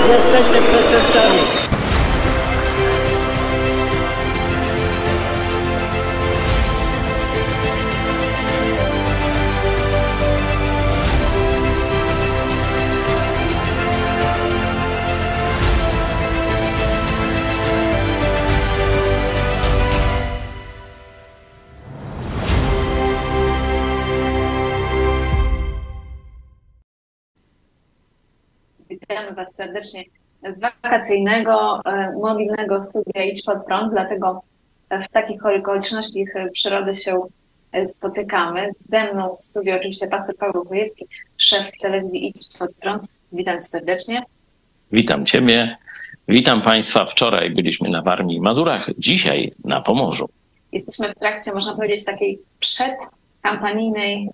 Jesteście przestępcami. Witamy Was serdecznie z wakacyjnego, mobilnego studia Idź Pod Prąd, dlatego w takich okolicznościach przyrody się spotykamy. Ze mną w studiu oczywiście pastor Paweł Chojecki, szef telewizji Idź Pod Prąd. Witam Cię serdecznie. Witam Ciebie, witam Państwa. Wczoraj byliśmy na Warmii i Mazurach, dzisiaj na Pomorzu. Jesteśmy w trakcie, można powiedzieć, takiej przedkampanijnej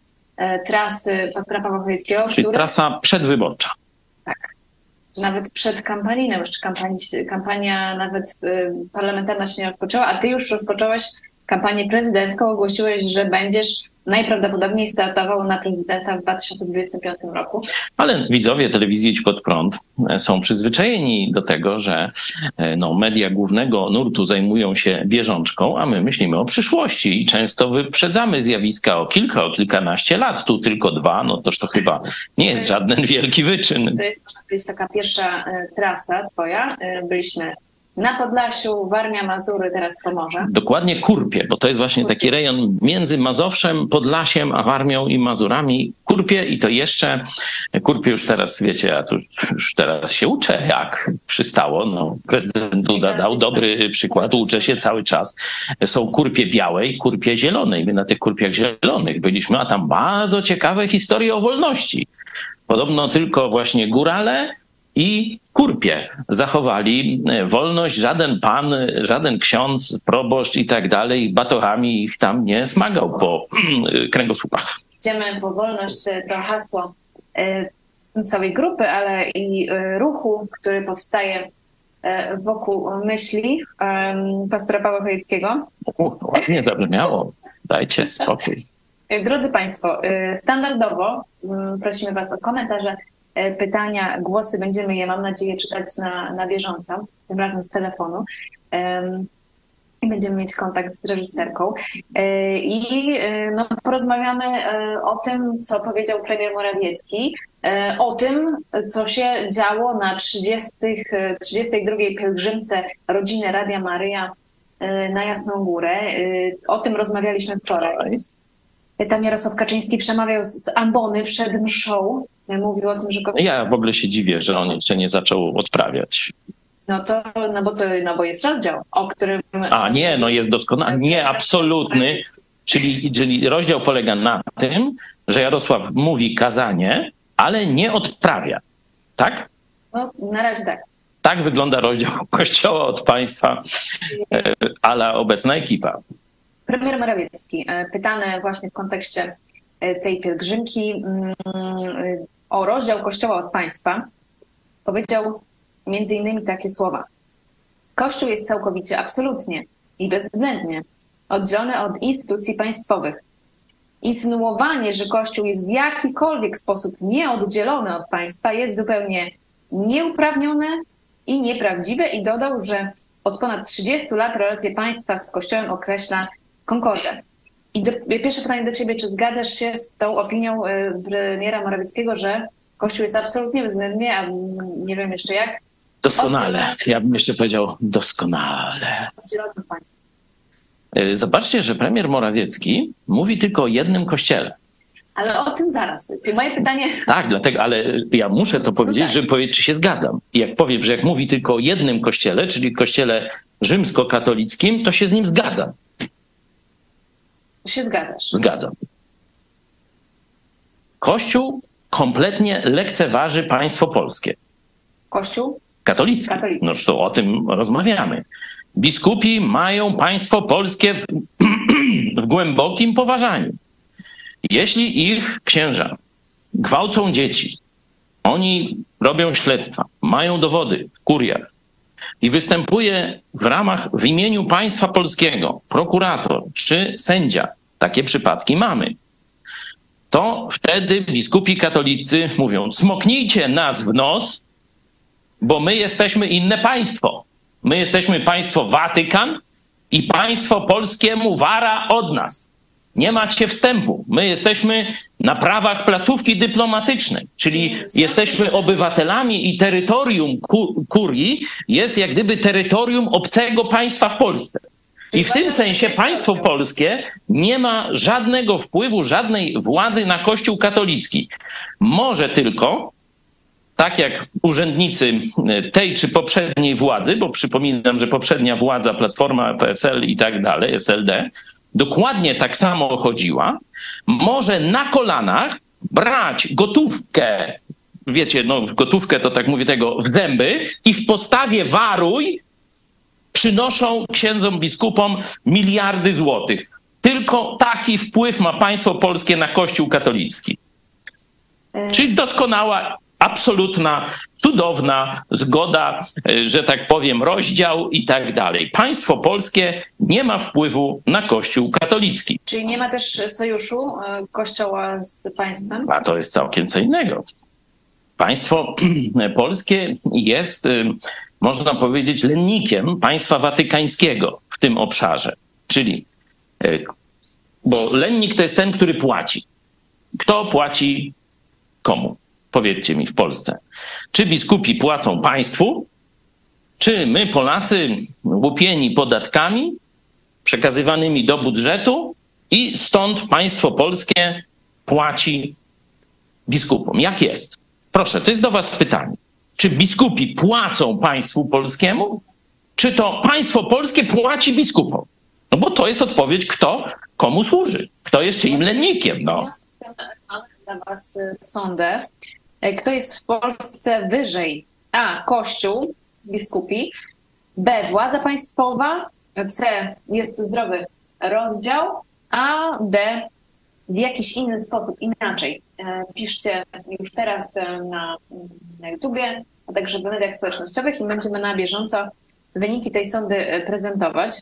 trasy pastora Pawła Chojeckiego. Czyli trasa przedwyborcza. Tak. Nawet przedkampanijną, jeszcze kampania nawet parlamentarna się nie rozpoczęła, a ty już rozpocząłeś kampanię prezydencką, ogłosiłeś, że będziesz najprawdopodobniej startował na prezydenta w 2025 roku. Ale widzowie telewizji Idź Pod Prąd są przyzwyczajeni do tego, że media głównego nurtu zajmują się bieżączką, a my myślimy o przyszłości i często wyprzedzamy zjawiska o kilkanaście lat. Tu tylko 2, no toż to chyba nie jest żaden wielki wyczyn. To jest, można powiedzieć, taka pierwsza trasa twoja. Byliśmy na Podlasiu, Warmia, Mazury, teraz Pomorze. Dokładnie Kurpie, bo to jest właśnie taki rejon między Mazowszem, Podlasiem, a Warmią i Mazurami. Kurpie i to jeszcze, Kurpie już teraz, wiecie, ja tu już teraz się uczę, jak przystało. No, prezydent Duda dał dobry przykład, uczę się cały czas. Są Kurpie białe i Kurpie zielone. I my na tych Kurpiach zielonych byliśmy, a tam bardzo ciekawe historie o wolności. Podobno tylko właśnie górale i Kurpie zachowali wolność, żaden pan, żaden ksiądz, proboszcz i tak dalej batochami ich tam nie smagał po kręgosłupach. Idziemy po wolność, to hasło całej grupy, ale i ruchu, który powstaje wokół myśli pastora Pawła Chojeckiego. Ładnie zabrzmiało, dajcie spokój. Drodzy Państwo, standardowo prosimy Was o komentarze, pytania, głosy. Będziemy je, mam nadzieję, czytać na bieżąco, tym razem z telefonu. I będziemy mieć kontakt z reżyserką. I porozmawiamy o tym, co powiedział premier Morawiecki, o tym, co się działo na 32. pielgrzymce rodziny Radia Maryja na Jasną Górę. O tym rozmawialiśmy wczoraj. Tam Jarosław Kaczyński przemawiał z ambony przed mszą. Mówił o tym, że... Ja w ogóle się dziwię, że on jeszcze nie zaczął odprawiać. Bo jest rozdział, o którym... Jest doskonały. Nie, absolutny. Czyli rozdział polega na tym, że Jarosław mówi kazanie, ale nie odprawia. Tak? No, na razie tak. Tak wygląda rozdział Kościoła od państwa a la obecna ekipa. Premier Morawiecki, pytany właśnie w kontekście tej pielgrzymki o rozdział Kościoła od państwa, powiedział między innymi takie słowa. Kościół jest całkowicie, absolutnie i bezwzględnie oddzielony od instytucji państwowych. Insynuowanie, że Kościół jest w jakikolwiek sposób nieoddzielony od państwa, jest zupełnie nieuprawnione i nieprawdziwe i dodał, że od ponad 30 lat relacje państwa z Kościołem określa konkordat. I pierwsze pytanie do ciebie, czy zgadzasz się z tą opinią premiera Morawieckiego, że Kościół jest absolutnie bezwzględnie, a nie wiem jeszcze jak? Doskonale. Ja bym jeszcze powiedział doskonale. Zobaczcie, że premier Morawiecki mówi tylko o jednym kościele. Ale o tym zaraz. Moje pytanie... Tak, dlatego, ale ja muszę to powiedzieć, żeby powiedzieć, czy się zgadzam. I jak powiem, że jak mówi tylko o jednym kościele, czyli kościele rzymskokatolickim, to się z nim zgadzam. Się zgadzasz? Zgadzam. Kościół kompletnie lekceważy państwo polskie. Kościół? Katolicki. No to o tym rozmawiamy. Biskupi mają państwo polskie w głębokim poważaniu. Jeśli ich księża gwałcą dzieci, oni robią śledztwa, mają dowody w kuriach i występuje w imieniu państwa polskiego prokurator czy sędzia, takie przypadki mamy, to wtedy biskupi katolicy mówią: smoknijcie nas w nos bo my jesteśmy inne państwo. My jesteśmy państwo Watykan i państwo polskiemu wara od nas. Nie macie wstępu. My jesteśmy na prawach placówki dyplomatycznej, czyli jesteśmy obywatelami i terytorium kurii jest jak gdyby terytorium obcego państwa w Polsce. I w tym sensie państwo polskie nie ma żadnego wpływu, żadnej władzy na Kościół katolicki. Może tylko, tak jak urzędnicy tej czy poprzedniej władzy, bo przypominam, że poprzednia władza, Platforma, PSL i tak dalej, SLD, dokładnie tak samo chodziła, może na kolanach brać gotówkę, wiecie, no gotówkę to tak mówię tego, w zęby i w postawie waruj przynoszą księdzom biskupom miliardy złotych. Tylko taki wpływ ma państwo polskie na Kościół katolicki. Czyli doskonała, absolutna, cudowna zgoda, że tak powiem, rozdział i tak dalej. Państwo polskie nie ma wpływu na Kościół katolicki. Czyli nie ma też sojuszu Kościoła z państwem? A to jest całkiem co innego. Państwo polskie jest, można powiedzieć, lennikiem państwa watykańskiego w tym obszarze. Czyli, bo lennik to jest ten, który płaci. Kto płaci komu? Powiedzcie mi w Polsce. Czy biskupi płacą państwu? Czy my, Polacy, łupieni podatkami przekazywanymi do budżetu i stąd państwo polskie płaci biskupom? Jak jest? Proszę, to jest do was pytanie. Czy biskupi płacą państwu polskiemu? Czy to państwo polskie płaci biskupom? No bo to jest odpowiedź, kto komu służy. Kto jest czyim lennikiem. No. Dla was sądę. Kto jest w Polsce wyżej? A. Kościół, biskupi. B. Władza państwowa. C. Jest zdrowy rozdział. A. D. W jakiś inny sposób, inaczej. Piszcie już teraz na YouTubie, a także w mediach społecznościowych i będziemy na bieżąco wyniki tej sądy prezentować.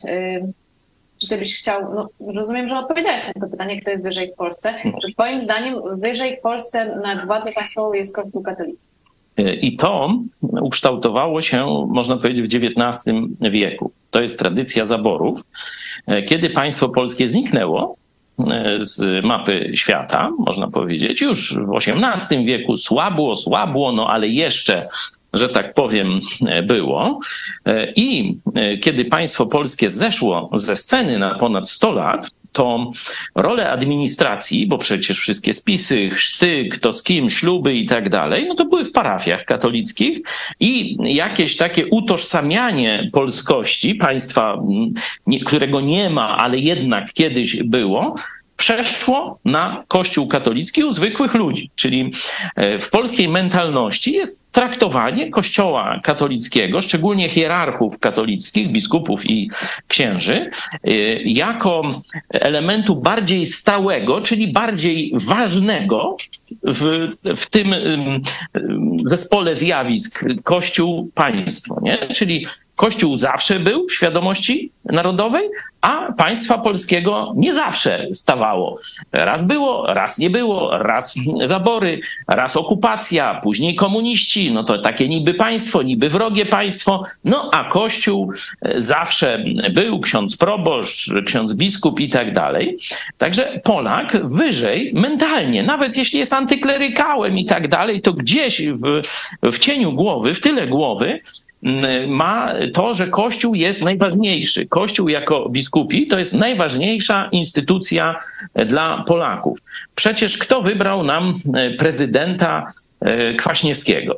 Czy ty byś chciał, no rozumiem, że odpowiedziałeś na to pytanie, kto jest wyżej w Polsce. Czy twoim zdaniem wyżej w Polsce nad władzą państwową jest Kościół katolicki? I to ukształtowało się, można powiedzieć, w XIX wieku. To jest tradycja zaborów. Kiedy państwo polskie zniknęło z mapy świata, można powiedzieć, już w XVIII wieku słabło, no ale jeszcze, że tak powiem, było. I kiedy państwo polskie zeszło ze sceny na ponad 100 lat, to rolę administracji, bo przecież wszystkie spisy, chrzty, kto z kim, śluby i tak dalej, no to były w parafiach katolickich i jakieś takie utożsamianie polskości, państwa, którego nie ma, ale jednak kiedyś było, przeszło na Kościół katolicki u zwykłych ludzi. Czyli w polskiej mentalności jest traktowanie Kościoła katolickiego, szczególnie hierarchów katolickich, biskupów i księży, jako elementu bardziej stałego, czyli bardziej ważnego w tym zespole zjawisk Kościół-państwo. Nie? Czyli Kościół zawsze był w świadomości narodowej, a państwa polskiego nie zawsze stawało. Raz było, raz nie było, raz zabory, raz okupacja, później komuniści, no to takie niby państwo, niby wrogie państwo, no a Kościół zawsze był, ksiądz proboszcz, ksiądz biskup i tak dalej. Także Polak wyżej mentalnie, nawet jeśli jest antyklerykałem i tak dalej, to gdzieś w cieniu głowy, w tyle głowy ma to, że Kościół jest najważniejszy. Kościół jako biskupi to jest najważniejsza instytucja dla Polaków. Przecież kto wybrał nam prezydenta Kwaśniewskiego?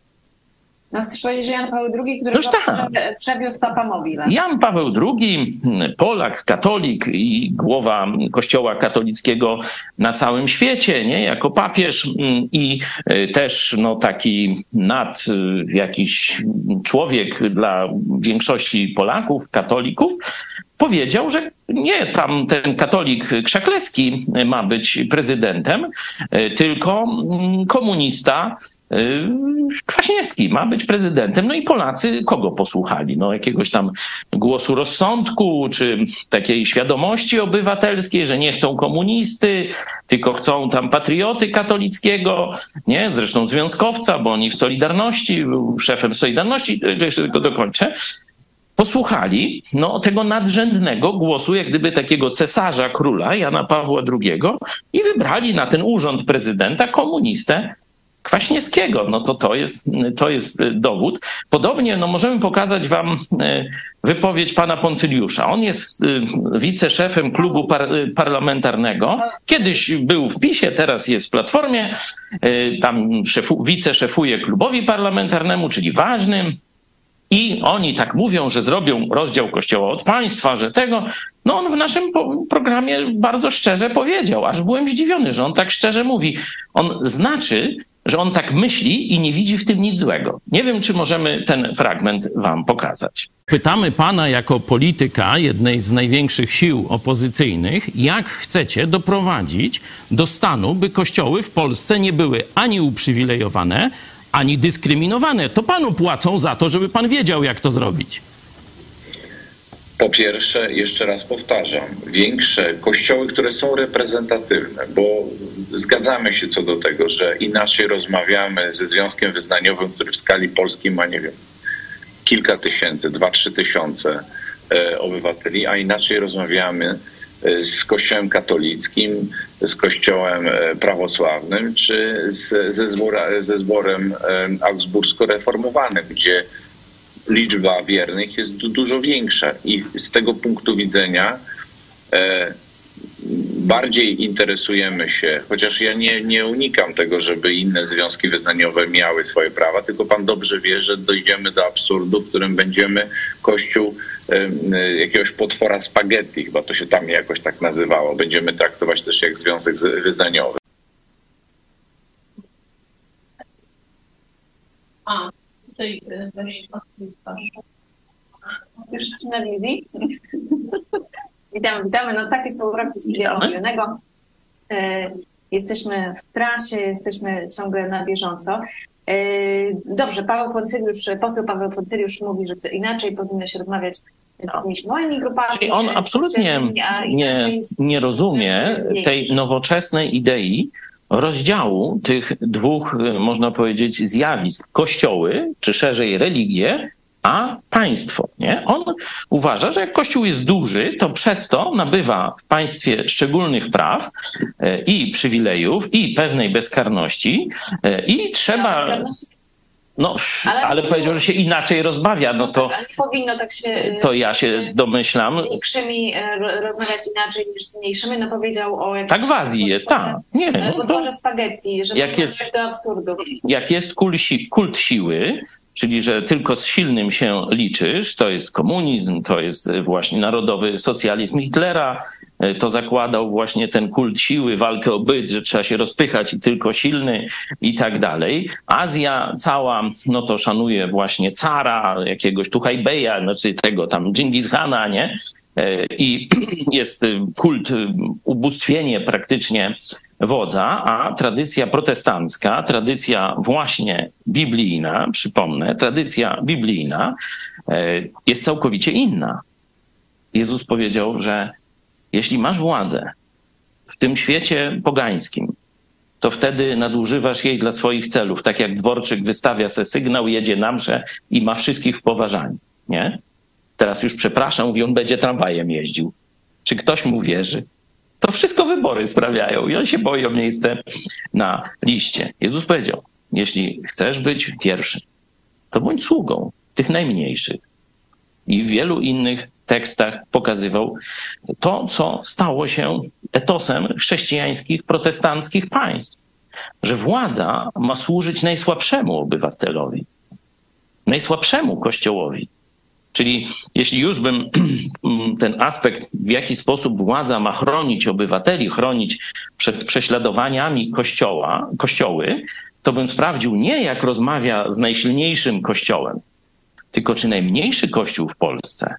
No chcesz powiedzieć, że Jan Paweł II, który przewiózł Papa Mobile. Jan Paweł II, Polak, katolik i głowa Kościoła katolickiego na całym świecie, nie? Jako papież i też no, taki jakiś człowiek dla większości Polaków, katolików, powiedział, że nie tam ten katolik Krzaklewski ma być prezydentem, tylko komunista Kwaśniewski ma być prezydentem. No i Polacy kogo posłuchali? No jakiegoś tam głosu rozsądku, czy takiej świadomości obywatelskiej, że nie chcą komunisty, tylko chcą tam patrioty katolickiego, nie? Zresztą związkowca, bo oni w Solidarności, był szefem Solidarności, jeszcze tylko dokończę. Posłuchali tego nadrzędnego głosu, jak gdyby takiego cesarza, króla Jana Pawła II i wybrali na ten urząd prezydenta komunistę Kwaśniewskiego. No to jest dowód. Podobnie możemy pokazać wam wypowiedź pana Poncyliusza. On jest wiceszefem klubu parlamentarnego. Kiedyś był w PiS-ie, teraz jest w Platformie. Tam wiceszefuje klubowi parlamentarnemu, czyli ważnym. I oni tak mówią, że zrobią rozdział Kościoła od państwa, że tego. No on w naszym programie bardzo szczerze powiedział, aż byłem zdziwiony, że on tak szczerze mówi. On znaczy, że on tak myśli i nie widzi w tym nic złego. Nie wiem, czy możemy ten fragment wam pokazać. Pytamy pana jako polityka jednej z największych sił opozycyjnych, jak chcecie doprowadzić do stanu, by kościoły w Polsce nie były ani uprzywilejowane, ani dyskryminowane. To panu płacą za to, żeby pan wiedział, jak to zrobić. Po pierwsze, jeszcze raz powtarzam, większe kościoły, które są reprezentatywne, bo zgadzamy się co do tego, że inaczej rozmawiamy ze związkiem wyznaniowym, który w skali Polski ma, nie wiem, kilka tysięcy, 2-3 tysiące obywateli, a inaczej rozmawiamy z Kościołem katolickim, z Kościołem prawosławnym, czy ze zborem augsbursko-reformowanym, gdzie liczba wiernych jest dużo większa. I z tego punktu widzenia bardziej interesujemy się, chociaż ja nie unikam tego, żeby inne związki wyznaniowe miały swoje prawa, tylko pan dobrze wie, że dojdziemy do absurdu, w którym będziemy Kościół jakiegoś potwora spaghetti, chyba to się tam jakoś tak nazywało, będziemy traktować też jak związek wyznaniowy. Tutaj weź już na wizji. Witamy. No takie są roki z Miliona Milionego. Jesteśmy w trasie, jesteśmy ciągle na bieżąco. Dobrze, poseł Paweł Poncyliusz mówi, że inaczej powinno się rozmawiać z jakimiś małymi grupami. Czyli on absolutnie nie rozumie tej nowoczesnej idei rozdziału tych dwóch, można powiedzieć, zjawisk. Kościoły, czy szerzej religie, a państwo. Nie? On uważa, że jak Kościół jest duży, to przez to nabywa w państwie szczególnych praw i przywilejów, i pewnej bezkarności i trzeba... Ale powiedział, że się inaczej rozmawia. No to, ale nie powinno tak się... To ja się domyślam... Z większymi rozmawiać inaczej niż z mniejszymi. No powiedział o... Tak w Azji jest, tak. Nie, potworze spaghetti, że można dojść do absurdu. Jak jest kult siły, czyli że tylko z silnym się liczysz, to jest komunizm, to jest właśnie narodowy socjalizm Hitlera, to zakładał właśnie ten kult siły, walkę o byt, że trzeba się rozpychać i tylko silny i tak dalej. Azja cała, no to szanuje właśnie cara, jakiegoś Tuchajbeja, znaczy tego tam Dżingis Khana, nie? I jest kult, ubóstwienie praktycznie wodza, a tradycja protestancka, tradycja właśnie biblijna, przypomnę, tradycja biblijna jest całkowicie inna. Jezus powiedział, że jeśli masz władzę w tym świecie pogańskim, to wtedy nadużywasz jej dla swoich celów, tak jak dworczyk wystawia se sygnał, jedzie na mszę i ma wszystkich w poważaniu, nie? Teraz już przepraszam, mówi, on będzie tramwajem jeździł. Czy ktoś mu wierzy? To wszystko wybory sprawiają i on się boi o miejsce na liście. Jezus powiedział, jeśli chcesz być pierwszy, to bądź sługą tych najmniejszych. I w wielu innych tekstach pokazywał to, co stało się etosem chrześcijańskich, protestanckich państw. Że władza ma służyć najsłabszemu obywatelowi, najsłabszemu kościołowi. Czyli jeśli już bym ten aspekt, w jaki sposób władza ma chronić obywateli, chronić przed prześladowaniami kościoły, to bym sprawdził nie jak rozmawia z najsilniejszym kościołem, tylko czy najmniejszy kościół w Polsce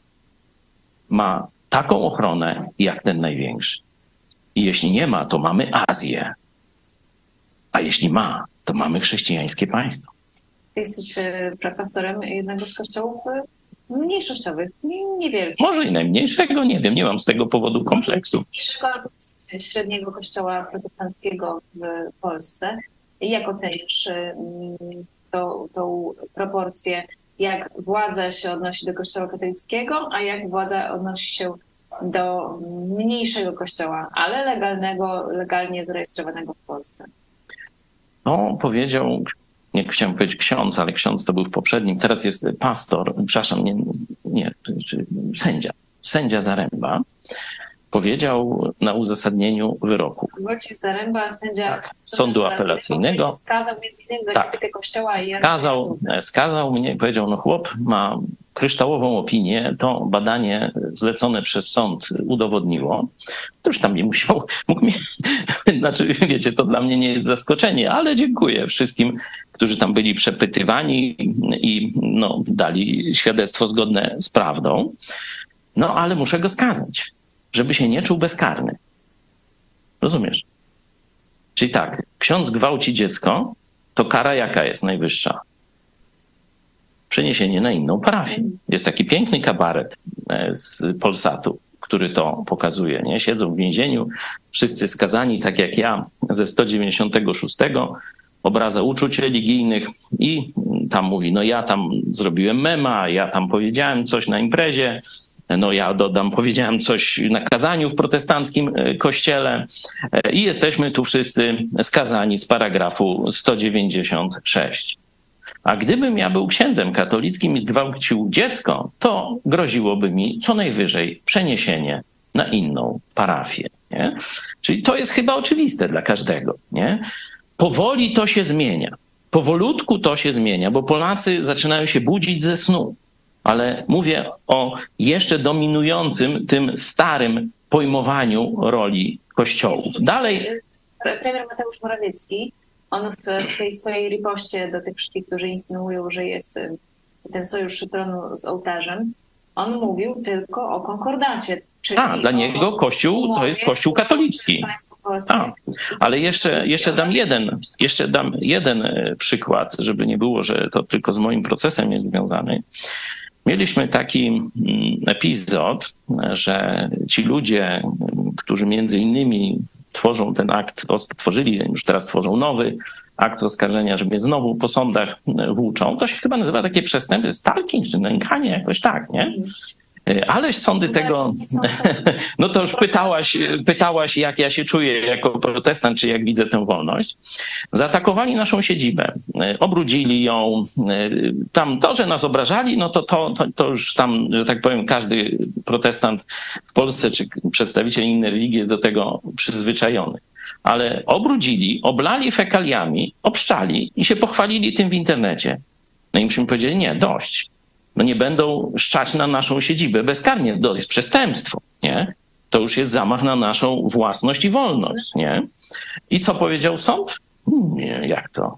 ma taką ochronę jak ten największy. I jeśli nie ma, to mamy Azję. A jeśli ma, to mamy chrześcijańskie państwo. Ty jesteś pastorem jednego z kościołów mniejszościowych, niewielkich. Może i najmniejszego, nie wiem, nie mam z tego powodu kompleksu. Średniego kościoła protestanckiego w Polsce. Jak ocenisz tą proporcję, jak władza się odnosi do kościoła katolickiego, a jak władza odnosi się do mniejszego kościoła, ale legalnie zarejestrowanego w Polsce? No, powiedział, nie chciałem powiedzieć ksiądz, ale ksiądz to był w poprzednim, teraz jest pastor, przepraszam, sędzia Zaręba, powiedział na uzasadnieniu wyroku. Wojciech Zaręba, sędzia Sądu apelacyjnego. Skazał między innymi za krytykę kościoła i skazał mnie, powiedział, no chłop ma kryształową opinię, to badanie zlecone przez sąd udowodniło. To już tam nie mógł mi, znaczy wiecie, to dla mnie nie jest zaskoczenie, ale dziękuję wszystkim, którzy tam byli przepytywani i no, dali świadectwo zgodne z prawdą. No ale muszę go skazać, żeby się nie czuł bezkarny. Rozumiesz? Czyli tak, ksiądz gwałci dziecko, to kara jaka jest najwyższa? Przeniesienie na inną parafię. Jest taki piękny kabaret z Polsatu, który to pokazuje. Nie? Siedzą w więzieniu, wszyscy skazani, tak jak ja, ze 196, obraza uczuć religijnych i tam mówi, no ja tam zrobiłem mema, ja tam powiedziałem coś na imprezie, no ja dodam, powiedziałem coś na kazaniu w protestanckim kościele i jesteśmy tu wszyscy skazani z paragrafu 196. A gdybym ja był księdzem katolickim i zgwałcił dziecko, to groziłoby mi co najwyżej przeniesienie na inną parafię. Nie? Czyli to jest chyba oczywiste dla każdego. Nie? Powoli to się zmienia. Powolutku to się zmienia, bo Polacy zaczynają się budzić ze snu. Ale mówię o jeszcze dominującym, tym starym pojmowaniu roli kościołów. Dalej. Premier Mateusz Morawiecki, on w tej swojej ripoście do tych wszystkich, którzy insynuują, że jest ten sojusz tronu z ołtarzem, on mówił tylko o konkordacie. Dla niego Kościół to jest Kościół katolicki. Ale jeszcze dam jeden przykład, żeby nie było, że to tylko z moim procesem jest związany. Mieliśmy taki epizod, że ci ludzie, którzy między innymi tworzą ten akt, tworzyli, już teraz tworzą nowy akt oskarżenia, że mnie znowu po sądach włóczą, to się chyba nazywa takie przestępstwo, stalking czy nękanie, jakoś tak, nie? Ależ sądy tego... No to już pytałaś, jak ja się czuję jako protestant, czy jak widzę tę wolność. Zaatakowali naszą siedzibę, obrudzili ją. Tam to, że nas obrażali, no to już tam, że tak powiem, każdy protestant w Polsce, czy przedstawiciel innej religii jest do tego przyzwyczajony. Ale obrudzili, oblali fekaliami, obszczali i się pochwalili tym w internecie. No i myśmy powiedzieli, nie, dość. No nie będą szczać na naszą siedzibę bezkarnie. To jest przestępstwo, nie? To już jest zamach na naszą własność i wolność, nie? I co powiedział sąd? Nie, jak to?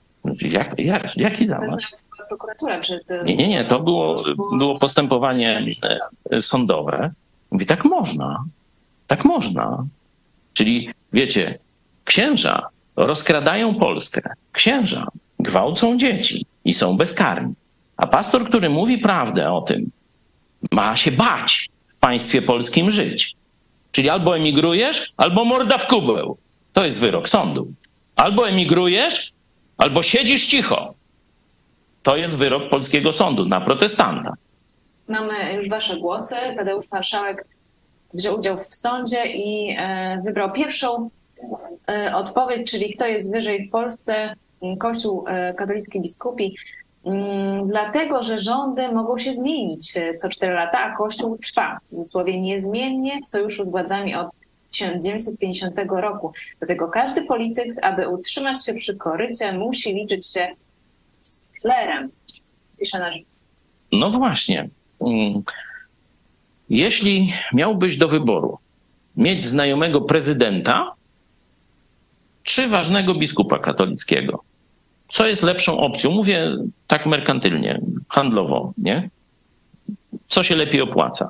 Jaki zamach? Prokuratura, czy to... Nie, to było postępowanie sądowe. Mówi, tak można. Czyli wiecie, księża rozkradają Polskę, księża gwałcą dzieci i są bezkarni. A pastor, który mówi prawdę o tym, ma się bać w państwie polskim żyć. Czyli albo emigrujesz, albo morda w kubeł. To jest wyrok sądu. Albo emigrujesz, albo siedzisz cicho. To jest wyrok polskiego sądu na protestanta. Mamy już wasze głosy. Tadeusz Marszałek wziął udział w sądzie i wybrał pierwszą odpowiedź, czyli kto jest wyżej w Polsce, Kościół katolicki biskupi. Dlatego, że rządy mogą się zmienić co 4 lata, a Kościół trwa w cudzysłowie niezmiennie w sojuszu z władzami od 1950 roku. Dlatego każdy polityk, aby utrzymać się przy korycie, musi liczyć się z klerem, pisze nasz. No właśnie. Jeśli miałbyś do wyboru mieć znajomego prezydenta czy ważnego biskupa katolickiego, co jest lepszą opcją? Mówię tak merkantylnie, handlowo, nie? Co się lepiej opłaca?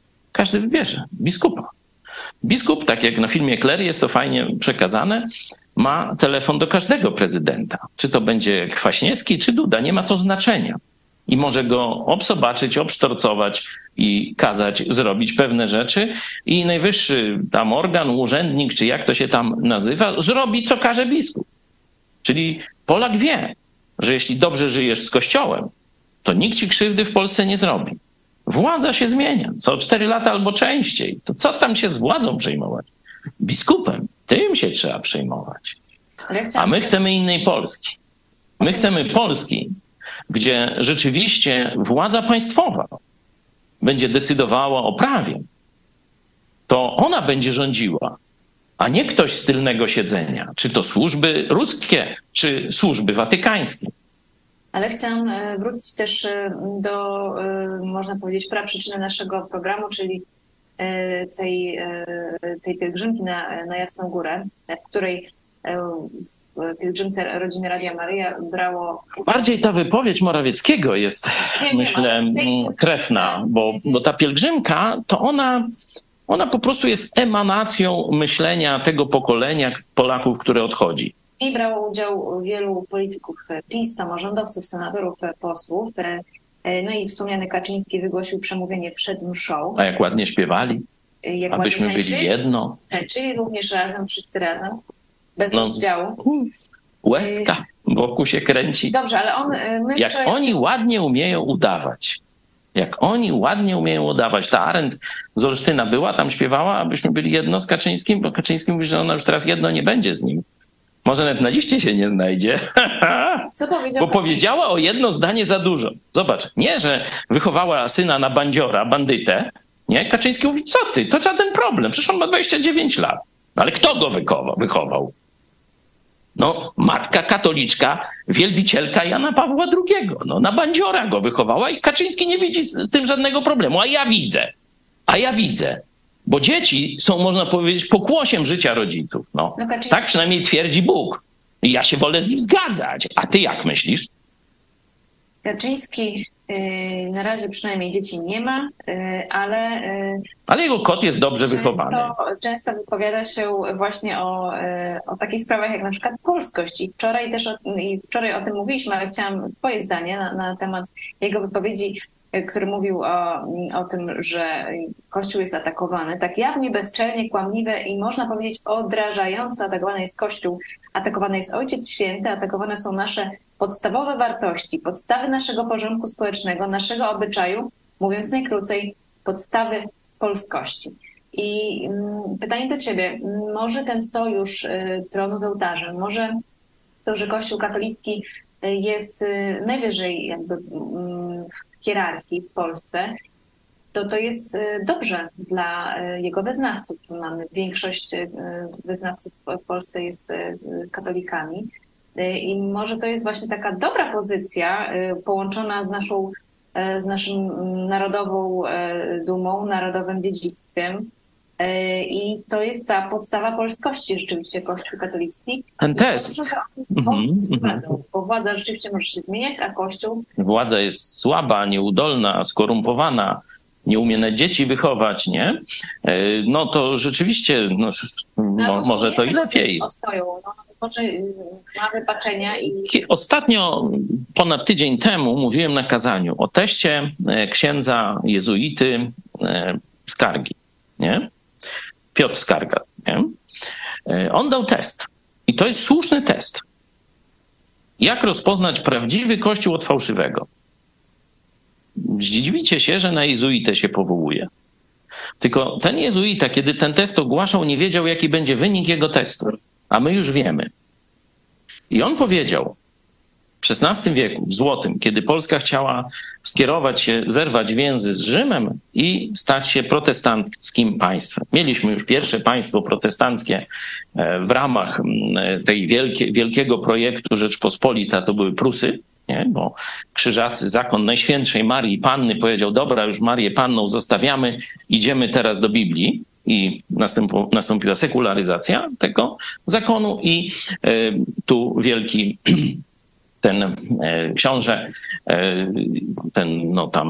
Każdy wybierze biskupa. Biskup, tak jak na filmie Kler, jest to fajnie przekazane, ma telefon do każdego prezydenta. Czy to będzie Kwaśniewski, czy Duda, nie ma to znaczenia. I może go obsobaczyć, obsztorcować i kazać zrobić pewne rzeczy. I najwyższy tam organ, urzędnik, czy jak to się tam nazywa, zrobi, co każe biskup. Czyli Polak wie, że jeśli dobrze żyjesz z Kościołem, to nikt ci krzywdy w Polsce nie zrobi. Władza się zmienia co 4 lata albo częściej. To co tam się z władzą przejmować? Biskupem. Tym się trzeba przejmować. A my chcemy innej Polski. My chcemy Polski, gdzie rzeczywiście władza państwowa będzie decydowała o prawie. To ona będzie rządziła, a nie ktoś z tylnego siedzenia. Czy to służby ruskie, czy służby watykańskie. Ale chciałam wrócić też do, można powiedzieć, praprzyczyny naszego programu, czyli tej pielgrzymki na Jasną Górę, w której w pielgrzymce rodziny Radia Maryja brało... Bardziej ta wypowiedź Morawieckiego jest, myślę, trefna, bo ta pielgrzymka, to ona po prostu jest emanacją myślenia tego pokolenia Polaków, które odchodzi. I brało udział wielu polityków PiS, samorządowców, senatorów, posłów. No i wspomniany Kaczyński wygłosił przemówienie przed mszą. A jak ładnie śpiewali, abyśmy byli jedno. Czyli również razem, wszyscy razem, bez rozdziału. Łezka wokół się kręci. Dobrze, ale oni ładnie umieją udawać. Jak oni ładnie umieją udawać. Ta Arendt z Olsztyna była, tam śpiewała, abyśmy byli jedno z Kaczyńskim, bo Kaczyński mówi, że ona już teraz jedno nie będzie z nim. Może nawet na liście się nie znajdzie. Co powiedział? Bo powiedziała o jedno zdanie za dużo. Zobacz, nie, że wychowała syna na bandziora, bandytę. Nie, Kaczyński mówi, co ty, to żaden problem, przecież on ma 29 lat. Ale kto go wychował? No, matka katoliczka, wielbicielka Jana Pawła II. No, na bandziora go wychowała i Kaczyński nie widzi z tym żadnego problemu. A ja widzę. Bo dzieci są, można powiedzieć, pokłosiem życia rodziców. No tak przynajmniej twierdzi Bóg. I ja się wolę z nim zgadzać. A ty jak myślisz? Kaczyński na razie przynajmniej dzieci nie ma, ale... Ale jego kot jest dobrze wychowany. Często wypowiada się właśnie o takich sprawach jak na przykład polskość. I wczoraj o tym mówiliśmy, ale chciałam twoje zdanie na temat jego wypowiedzi, który mówił o tym, że Kościół jest atakowany. Tak jawnie, bezczelnie, kłamliwe i można powiedzieć odrażająco atakowany jest Kościół. Atakowany jest Ojciec Święty, atakowane są nasze podstawowe wartości, podstawy naszego porządku społecznego, naszego obyczaju, mówiąc najkrócej, podstawy polskości. I pytanie do ciebie, może ten sojusz tronu z ołtarzem, może to, że Kościół katolicki jest najwyżej jakby w hierarchii w Polsce, to jest dobrze dla jego wyznawców. Mamy większość wyznawców w Polsce jest katolikami i może to jest właśnie taka dobra pozycja połączona z naszym narodową dumą, narodowym dziedzictwem. I to jest ta podstawa polskości rzeczywiście Kościół katolicki. Ten test. Bo władza rzeczywiście może się zmieniać, a Kościół... Władza jest słaba, nieudolna, skorumpowana, nie umie na dzieci wychować, nie? No to rzeczywiście, może to i lepiej. Może ma wypaczenia i... Ostatnio, ponad tydzień temu, mówiłem na kazaniu o teście księdza jezuity Skargi, nie? Piotr Skarga, nie? On dał test. I to jest słuszny test. Jak rozpoznać prawdziwy Kościół od fałszywego? Zdziwicie się, że na jezuitę się powołuje. Tylko ten jezuita, kiedy ten test ogłaszał, nie wiedział, jaki będzie wynik jego testu. A my już wiemy. I on powiedział w XVI wieku, w złotym, kiedy Polska chciała skierować się, zerwać więzy z Rzymem i stać się protestanckim państwem. Mieliśmy już pierwsze państwo protestanckie w ramach tej wielkiego projektu Rzeczpospolita, to były Prusy, nie? Bo krzyżacy, zakon Najświętszej Marii Panny powiedział, dobra, już Marię Panną zostawiamy, idziemy teraz do Biblii. I nastąpiła sekularyzacja tego zakonu i tu wielki ten książę, ten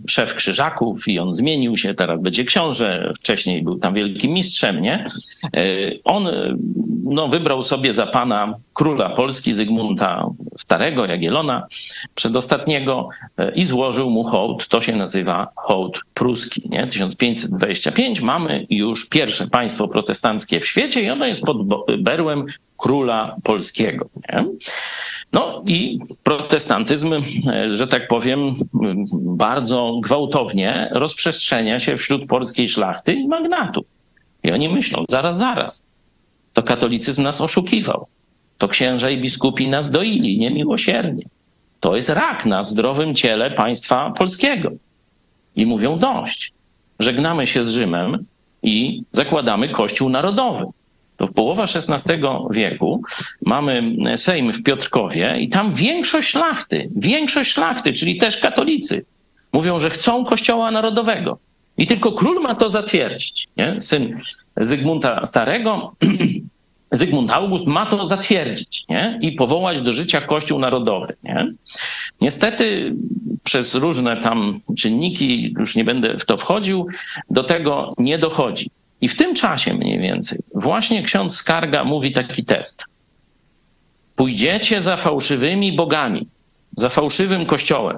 szef Krzyżaków i on zmienił się, teraz będzie książę, wcześniej był tam wielkim mistrzem, nie? On wybrał sobie za pana króla Polski Zygmunta Starego, Jagiellona przedostatniego i złożył mu hołd, to się nazywa hołd pruski, nie? 1525 mamy już pierwsze państwo protestanckie w świecie i ono jest pod berłem króla polskiego, nie? No i protestantyzm, że tak powiem, bardzo gwałtownie rozprzestrzenia się wśród polskiej szlachty i magnatów. I oni myślą, zaraz, to katolicyzm nas oszukiwał. To księża i biskupi nas doili niemiłosiernie. To jest rak na zdrowym ciele państwa polskiego. I mówią dość. Żegnamy się z Rzymem i zakładamy Kościół Narodowy. To w połowie XVI wieku mamy Sejm w Piotrkowie i tam większość szlachty, czyli też katolicy, mówią, że chcą Kościoła Narodowego. I tylko król ma to zatwierdzić. Nie? Syn Zygmunta Starego, Zygmunt August ma to zatwierdzić, nie? I powołać do życia Kościół Narodowy. Nie? Niestety przez różne tam czynniki, już nie będę w to wchodził, do tego nie dochodzi. I w tym czasie mniej więcej właśnie ksiądz Skarga mówi taki test. Pójdziecie za fałszywymi bogami, za fałszywym kościołem,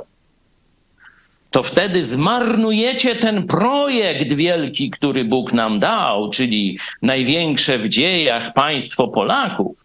to wtedy zmarnujecie ten projekt wielki, który Bóg nam dał, czyli największe w dziejach państwo Polaków.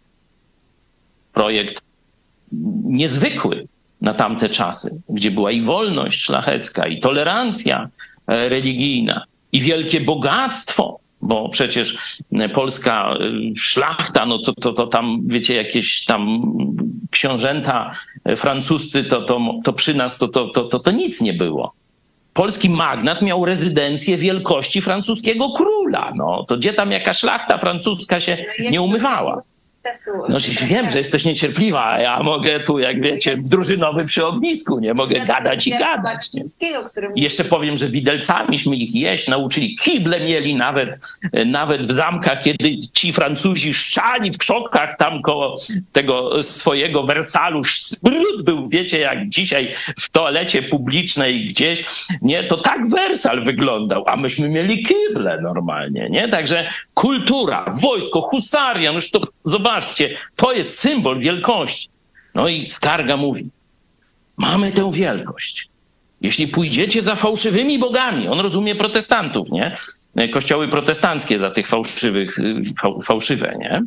Projekt niezwykły na tamte czasy, gdzie była i wolność szlachecka, i tolerancja religijna, i wielkie bogactwo, bo przecież polska szlachta, no to tam, wiecie, jakieś tam książęta francuscy, to przy nas to nic nie było. Polski magnat miał rezydencję wielkości francuskiego króla. No to gdzie tam jaka szlachta francuska się nie umywała? No wiem, że jesteś niecierpliwa, a ja mogę tu, jak wiecie, drużynowy przy ognisku, nie mogę gadać i gadać. Nie? I jeszcze powiem, że widelcamiśmy ich jeść nauczyli. Kible mieli nawet w zamkach, kiedy ci Francuzi szczali w krzokach tam koło tego swojego Wersalu. Brud był, wiecie, jak dzisiaj w toalecie publicznej gdzieś, nie? To tak Wersal wyglądał, a myśmy mieli kible normalnie, nie? Także kultura, wojsko, husaria, noż to zobaczcie, to jest symbol wielkości. No i Skarga mówi, mamy tę wielkość. Jeśli pójdziecie za fałszywymi bogami, on rozumie protestantów, nie? Kościoły protestanckie za tych fałszywe, nie?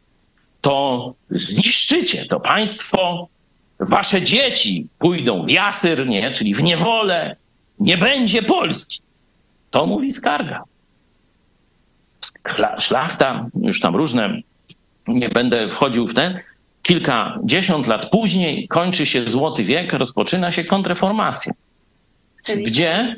To zniszczycie to państwo, wasze dzieci pójdą w jasyr, nie? Czyli w niewolę, nie będzie Polski. To mówi Skarga. Szlachta, już tam różne, nie będę wchodził w ten, kilkadziesiąt lat później kończy się Złoty Wiek, rozpoczyna się kontrreformacja. Czyli gdzie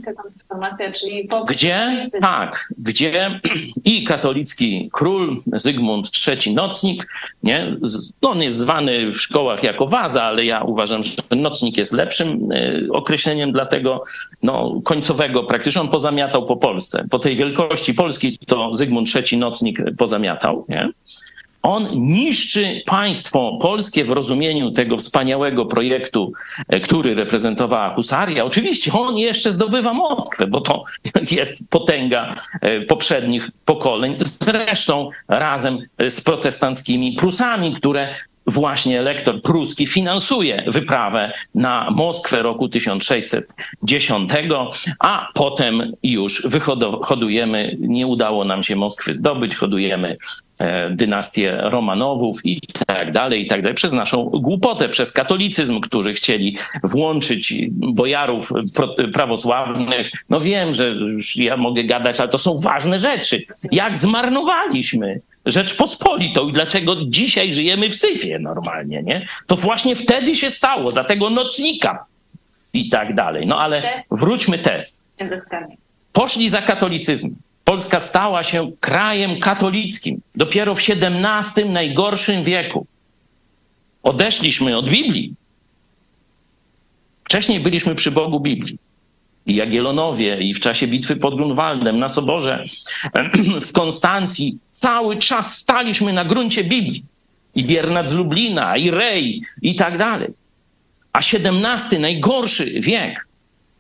i katolicki król Zygmunt III Nocnik, nie? On jest zwany w szkołach jako Waza, ale ja uważam, że Nocnik jest lepszym określeniem dla tego końcowego. Praktycznie on pozamiatał po Polsce. Po tej wielkości Polski to Zygmunt III Nocnik pozamiatał, nie? On niszczy państwo polskie w rozumieniu tego wspaniałego projektu, który reprezentowała husaria. Oczywiście on jeszcze zdobywa Moskwę, bo to jest potęga poprzednich pokoleń. Zresztą razem z protestanckimi Prusami, które właśnie elektor pruski finansuje wyprawę na Moskwę roku 1610, a potem już hodujemy, nie udało nam się Moskwy zdobyć, hodujemy dynastię Romanowów i tak dalej, przez naszą głupotę, przez katolicyzm, którzy chcieli włączyć bojarów prawosławnych. No wiem, że już ja mogę gadać, ale to są ważne rzeczy. Jak zmarnowaliśmy Rzeczpospolitą i dlaczego dzisiaj żyjemy w syfie normalnie, nie? To właśnie wtedy się stało, za tego Nocnika i tak dalej. No ale wróćmy test. Poszli za katolicyzmem. Polska stała się krajem katolickim dopiero w XVII, najgorszym wieku. Odeszliśmy od Biblii. Wcześniej byliśmy przy Bogu Biblii. I Jagiellonowie, i w czasie bitwy pod Grunwaldem, na Soborze w Konstancji cały czas staliśmy na gruncie Biblii. I Biernat z Lublina, i Rej, i tak dalej. A XVII, najgorszy wiek,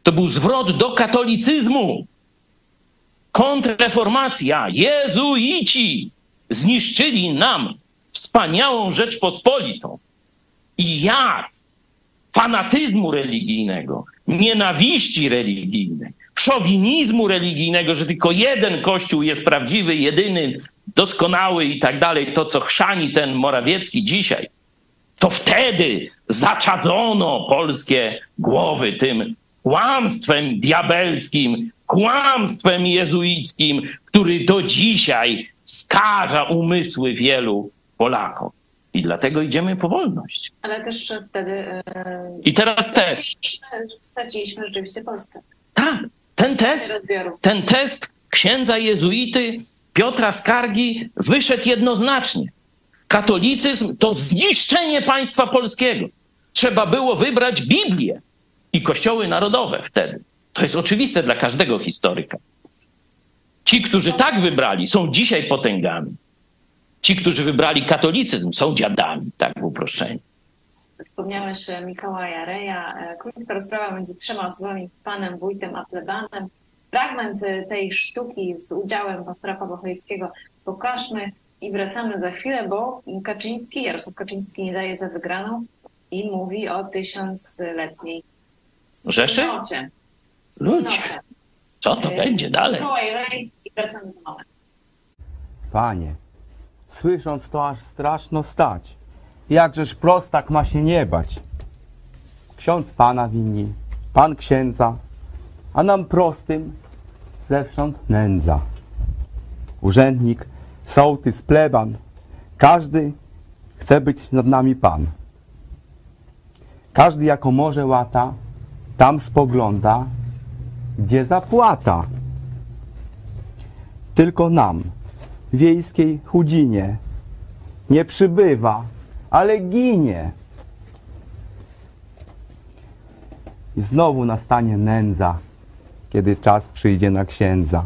To był zwrot do katolicyzmu. Kontrreformacja. Jezuici zniszczyli nam wspaniałą Rzeczpospolitą. I jad fanatyzmu religijnego, nienawiści religijnej, szowinizmu religijnego, że tylko jeden Kościół jest prawdziwy, jedyny, doskonały i tak dalej, to co chrzani ten Morawiecki dzisiaj, to wtedy zaczadzono polskie głowy tym kłamstwem diabelskim, kłamstwem jezuickim, który do dzisiaj skaża umysły wielu Polakom. I dlatego idziemy po wolność. Ale też wtedy... I teraz test. Straciliśmy rzeczywiście Polskę. Tak, ten test księdza jezuity Piotra Skargi wyszedł jednoznacznie. Katolicyzm to zniszczenie państwa polskiego. Trzeba było wybrać Biblię i kościoły narodowe wtedy. To jest oczywiste dla każdego historyka. Ci, którzy tak wybrali, są dzisiaj potęgami. Ci, którzy wybrali katolicyzm, są dziadami, tak w uproszczeniu. Wspomniałeś Mikołaja Reja. Krótka rozprawa między trzema osobami, panem, wójtem a plebanem. Fragment tej sztuki z udziałem pastora Pawła Chojeckiego pokażmy i wracamy za chwilę, bo Jarosław Kaczyński nie daje za wygraną i mówi o 1000-letniej Rzeszy? Ludzie, co to będzie dalej? Mikołaj Rej i wracamy za moment. Panie, słysząc to aż straszno stać. Jakżeż prostak ma się nie bać. Ksiądz Pana wini, Pan księdza, a nam prostym zewsząd nędza. Urzędnik, sołtys, pleban, każdy chce być nad nami Pan. Każdy jako może łata, tam spogląda, gdzie zapłata. Tylko nam, wiejskiej chudzinie, nie przybywa, ale ginie. I znowu nastanie nędza, kiedy czas przyjdzie na księdza.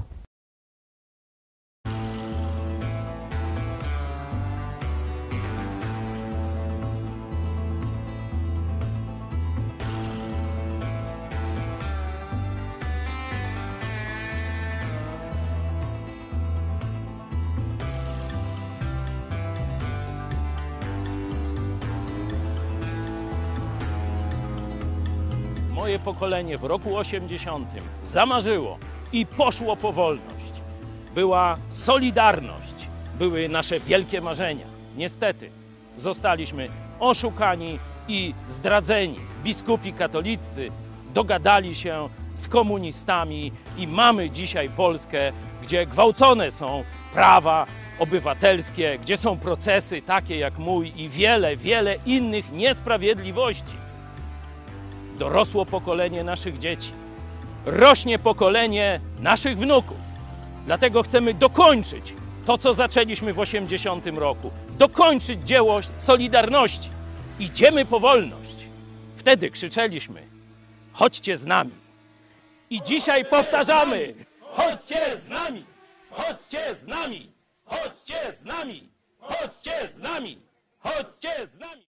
Moje pokolenie w roku 80 zamarzyło i poszło po wolność. Była solidarność, były nasze wielkie marzenia. Niestety zostaliśmy oszukani i zdradzeni. Biskupi katoliccy dogadali się z komunistami i mamy dzisiaj Polskę, gdzie gwałcone są prawa obywatelskie, gdzie są procesy takie jak mój i wiele, wiele innych niesprawiedliwości. Dorosło pokolenie naszych dzieci, rośnie pokolenie naszych wnuków. Dlatego chcemy dokończyć to, co zaczęliśmy w 80 roku. Dokończyć dzieło Solidarności. Idziemy po wolność. Wtedy krzyczeliśmy: chodźcie z nami. I dzisiaj powtarzamy: chodźcie z nami! Chodźcie z nami! Chodźcie z nami! Chodźcie z nami! Chodźcie z nami!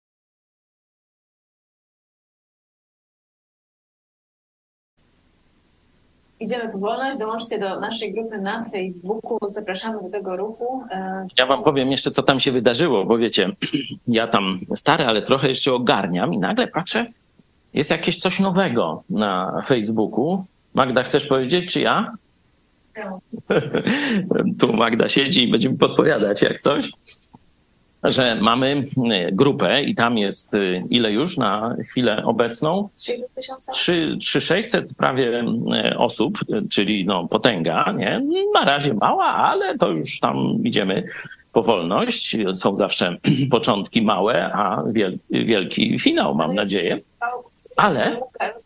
Idziemy po wolność, dołączcie do naszej grupy na Facebooku, zapraszamy do tego ruchu. Ja wam powiem jeszcze, co tam się wydarzyło, bo wiecie, ja tam stary, ale trochę jeszcze ogarniam i nagle patrzę, jest jakieś coś nowego na Facebooku. Magda, chcesz powiedzieć, czy ja? Tu Magda siedzi i będzie mi podpowiadać jak coś, że mamy grupę i tam jest ile już na chwilę obecną? 3600 prawie osób, czyli no potęga, nie? Na razie mała, ale to już tam idziemy po wolność. Są zawsze początki małe, a wielki finał, mam nadzieję. Ale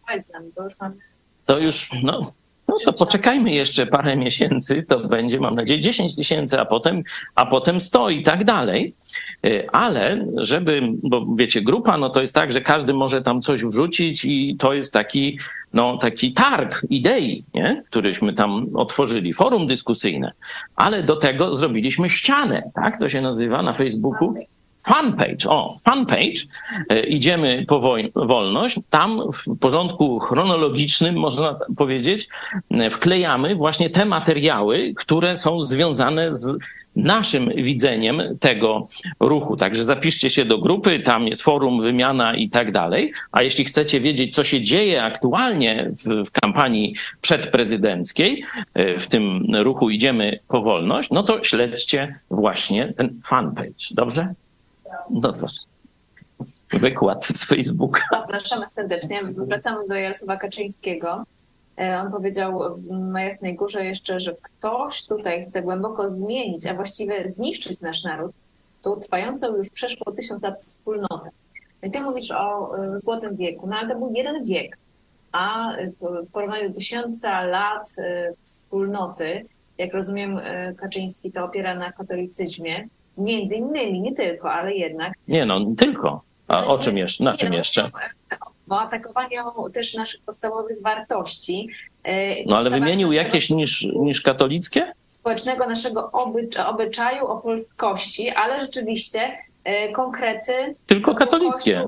to już, no to poczekajmy jeszcze parę miesięcy, to będzie, mam nadzieję, 10 000, a potem 100 i tak dalej. Ale żeby, bo wiecie, grupa, no to jest tak, że każdy może tam coś wrzucić i to jest taki, no taki targ idei, nie? Któryśmy tam otworzyli, forum dyskusyjne. Ale do tego zrobiliśmy ścianę, tak? To się nazywa na Facebooku. fanpage, idziemy po wolność, tam w porządku chronologicznym, można powiedzieć, wklejamy właśnie te materiały, które są związane z naszym widzeniem tego ruchu. Także zapiszcie się do grupy, tam jest forum, wymiana i tak dalej. A jeśli chcecie wiedzieć, co się dzieje aktualnie w kampanii przedprezydenckiej, w tym ruchu Idziemy po wolność, no to śledźcie właśnie ten fanpage. Dobrze? No to wykład z Facebooka. Zapraszamy serdecznie. Wracamy do Jarosława Kaczyńskiego. On powiedział na Jasnej Górze jeszcze, że ktoś tutaj chce głęboko zmienić, a właściwie zniszczyć nasz naród, tą trwającą już przeszło 1000 lat wspólnotę. I ty mówisz o Złotym Wieku, no ale to był jeden wiek, a w porównaniu do 1000 lat wspólnoty, jak rozumiem, Kaczyński to opiera na katolicyzmie, między innymi, nie tylko, ale jednak. Nie no, tylko. A o czym jeszcze? Na czym jeszcze? O atakowaniu też naszych podstawowych wartości. No ale wymienił jakieś niż katolickie? Społecznego naszego obyczaju, o polskości, ale rzeczywiście konkrety. Tylko katolickie.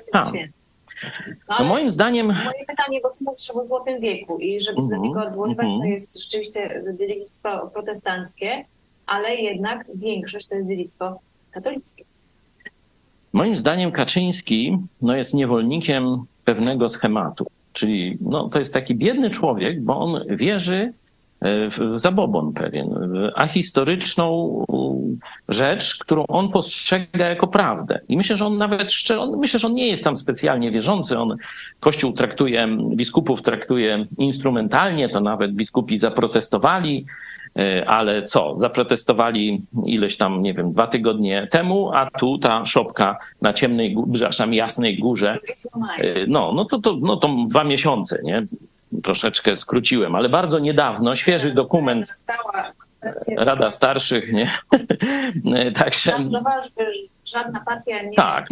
No, moim zdaniem... Moje pytanie, bo ty mówisz o Złotym Wieku i żeby do niego odwoływać, to jest rzeczywiście dziedzictwo protestanckie, ale jednak większość to jest dziedzictwo katolickie. Moim zdaniem Kaczyński jest niewolnikiem pewnego schematu. Czyli to jest taki biedny człowiek, bo on wierzy w zabobon pewien, w ahistoryczną rzecz, którą on postrzega jako prawdę. I myślę, że on nawet myślę, że on nie jest tam specjalnie wierzący. Kościół biskupów traktuje instrumentalnie, to nawet biskupi zaprotestowali, ale zaprotestowali ileś tam, 2 tygodnie temu, a tu ta szopka na Jasnej Górze, to 2 miesiące, nie? Troszeczkę skróciłem, ale bardzo niedawno, świeży dokument, Rada Starszych, nie? Także... Żadna partia nie... Tak,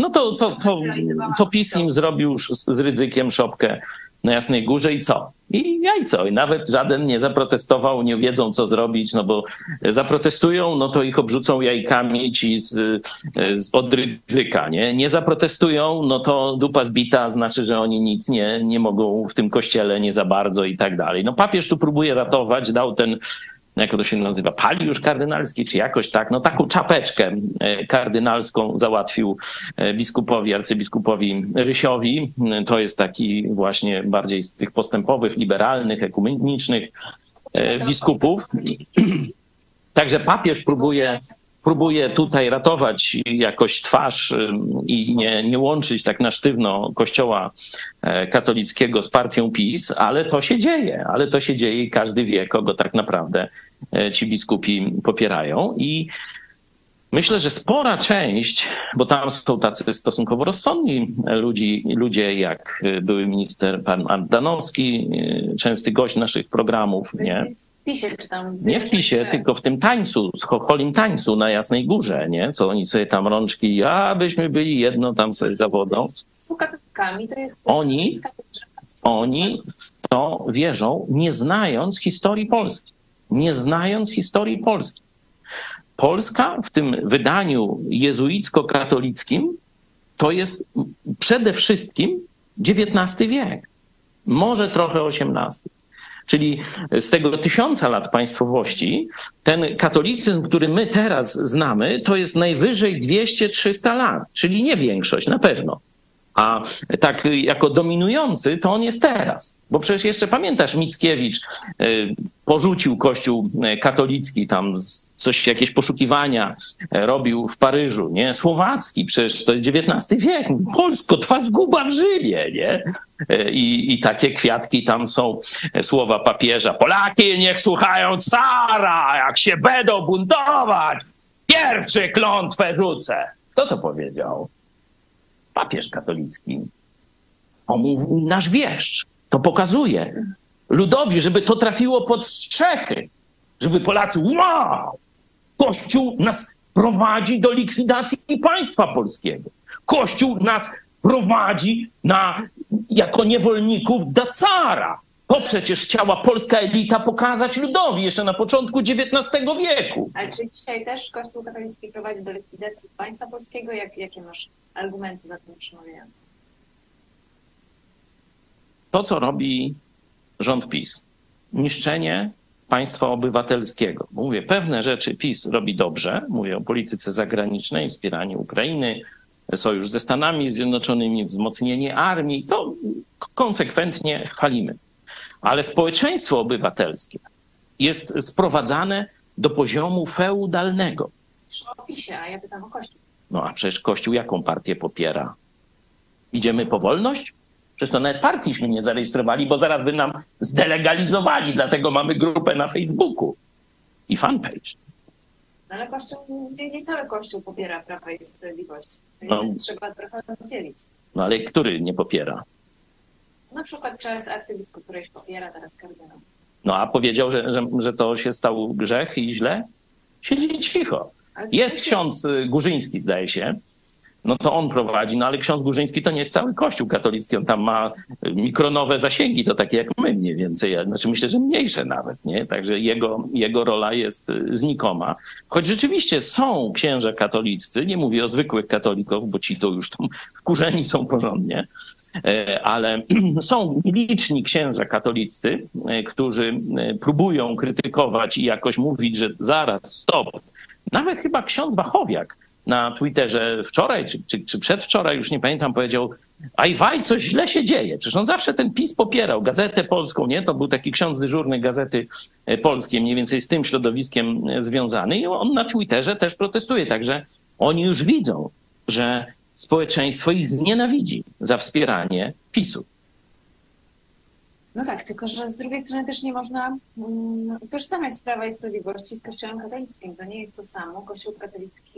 to PiS im zrobił już z Rydzykiem szopkę na Jasnej Górze i co? I jajco. I nawet żaden nie zaprotestował, nie wiedzą co zrobić, bo zaprotestują, to ich obrzucą jajkami ci od Rydzyka, nie? Nie zaprotestują, to dupa zbita, znaczy, że oni nic nie mogą w tym kościele, nie za bardzo i tak dalej. Papież tu próbuje ratować, dał ten, jak to się nazywa, paliusz kardynalski, czy jakoś tak, taką czapeczkę kardynalską załatwił arcybiskupowi Rysiowi. To jest taki właśnie bardziej z tych postępowych, liberalnych, ekumenicznych biskupów. Także papież próbuje tutaj ratować jakoś twarz i nie łączyć tak na sztywno Kościoła katolickiego z partią PiS, ale to się dzieje i każdy wie, kogo tak naprawdę ci biskupi popierają. I myślę, że spora część, bo tam są tacy stosunkowo rozsądni ludzie jak były minister pan Ardanowski, częsty gość naszych programów, nie? W PiSie czy tam... Nie w PiSie, tylko w tym tańcu, cholim tańcu na Jasnej Górze, nie? Co oni sobie tam rączki, abyśmy byli jedno tam sobie zawodą. Z katolikami to jest... Oni w to wierzą, nie znając historii Polski. Polska w tym wydaniu jezuicko-katolickim to jest przede wszystkim XIX wiek, może trochę XVIII. Czyli z tego 1000 lat państwowości ten katolicyzm, który my teraz znamy, to jest najwyżej 200-300 lat, czyli nie większość na pewno. A tak jako dominujący to on jest teraz. Bo przecież jeszcze pamiętasz, Mickiewicz porzucił kościół katolicki, tam jakieś poszukiwania robił w Paryżu, nie? Słowacki, przecież to jest XIX wiek. Polsko, twa zguba w Rzymie, nie? I takie kwiatki tam są, słowa papieża. Polaki niech słuchają cara, jak się będą buntować, pierwszy klątwę rzucę. Kto to powiedział? Papież katolicki. Omówił nasz wieszcz. To pokazuje ludowi, żeby to trafiło pod strzechy. Żeby Polacy, wow! Kościół nas prowadzi do likwidacji państwa polskiego. Kościół nas prowadzi jako niewolników do cara. To przecież chciała polska elita pokazać ludowi jeszcze na początku XIX wieku. Ale czy dzisiaj też Kościół katolicki prowadzi do likwidacji państwa polskiego? Jakie masz argumenty za tym przemawianiem? To, co robi rząd PiS, niszczenie państwa obywatelskiego. Mówię, pewne rzeczy PiS robi dobrze, mówię o polityce zagranicznej, wspieraniu Ukrainy, sojusz ze Stanami Zjednoczonymi, wzmocnienie armii, to konsekwentnie chwalimy. Ale społeczeństwo obywatelskie jest sprowadzane do poziomu feudalnego. O PiSie, a ja pytam o Kościół. No a przecież Kościół jaką partię popiera? Idziemy po wolność? Przecież to nawet partiiśmy nie zarejestrowali, bo zaraz by nam zdelegalizowali, dlatego mamy grupę na Facebooku i fanpage. No ale Kościół, nie cały Kościół popiera Prawa i Sprawiedliwości. No. Trzeba trochę oddzielić. No ale który nie popiera? Na przykład teraz arcybiskup, któryś popiera, teraz kardynał. No a powiedział, że to się stał grzech i źle? Siedzi cicho. Jest ksiądz Górzyński, zdaje się, no to on prowadzi, no ale ksiądz Górzyński to nie jest cały Kościół katolicki, on tam ma mikronowe zasięgi, to takie jak my mniej więcej, znaczy myślę, że mniejsze nawet, nie? Także jego rola jest znikoma. Choć rzeczywiście są księża katoliccy, nie mówię o zwykłych katolików, bo ci to już tam wkurzeni są porządnie, ale są liczni księża katolicy, którzy próbują krytykować i jakoś mówić, że zaraz, stop. Nawet chyba ksiądz Wachowiak na Twitterze wczoraj czy przedwczoraj, już nie pamiętam, powiedział: ajwaj, coś źle się dzieje. Przecież on zawsze ten PiS popierał, Gazetę Polską, nie? To był taki ksiądz dyżurny Gazety Polskiej, mniej więcej z tym środowiskiem związany i on na Twitterze też protestuje. Także oni już widzą, że społeczeństwo ich znienawidzi za wspieranie PiS-u. No tak, tylko że z drugiej strony też nie można utożsamiać Prawa i Sprawiedliwości z Kościołem katolickim. To nie jest to samo. Kościół katolicki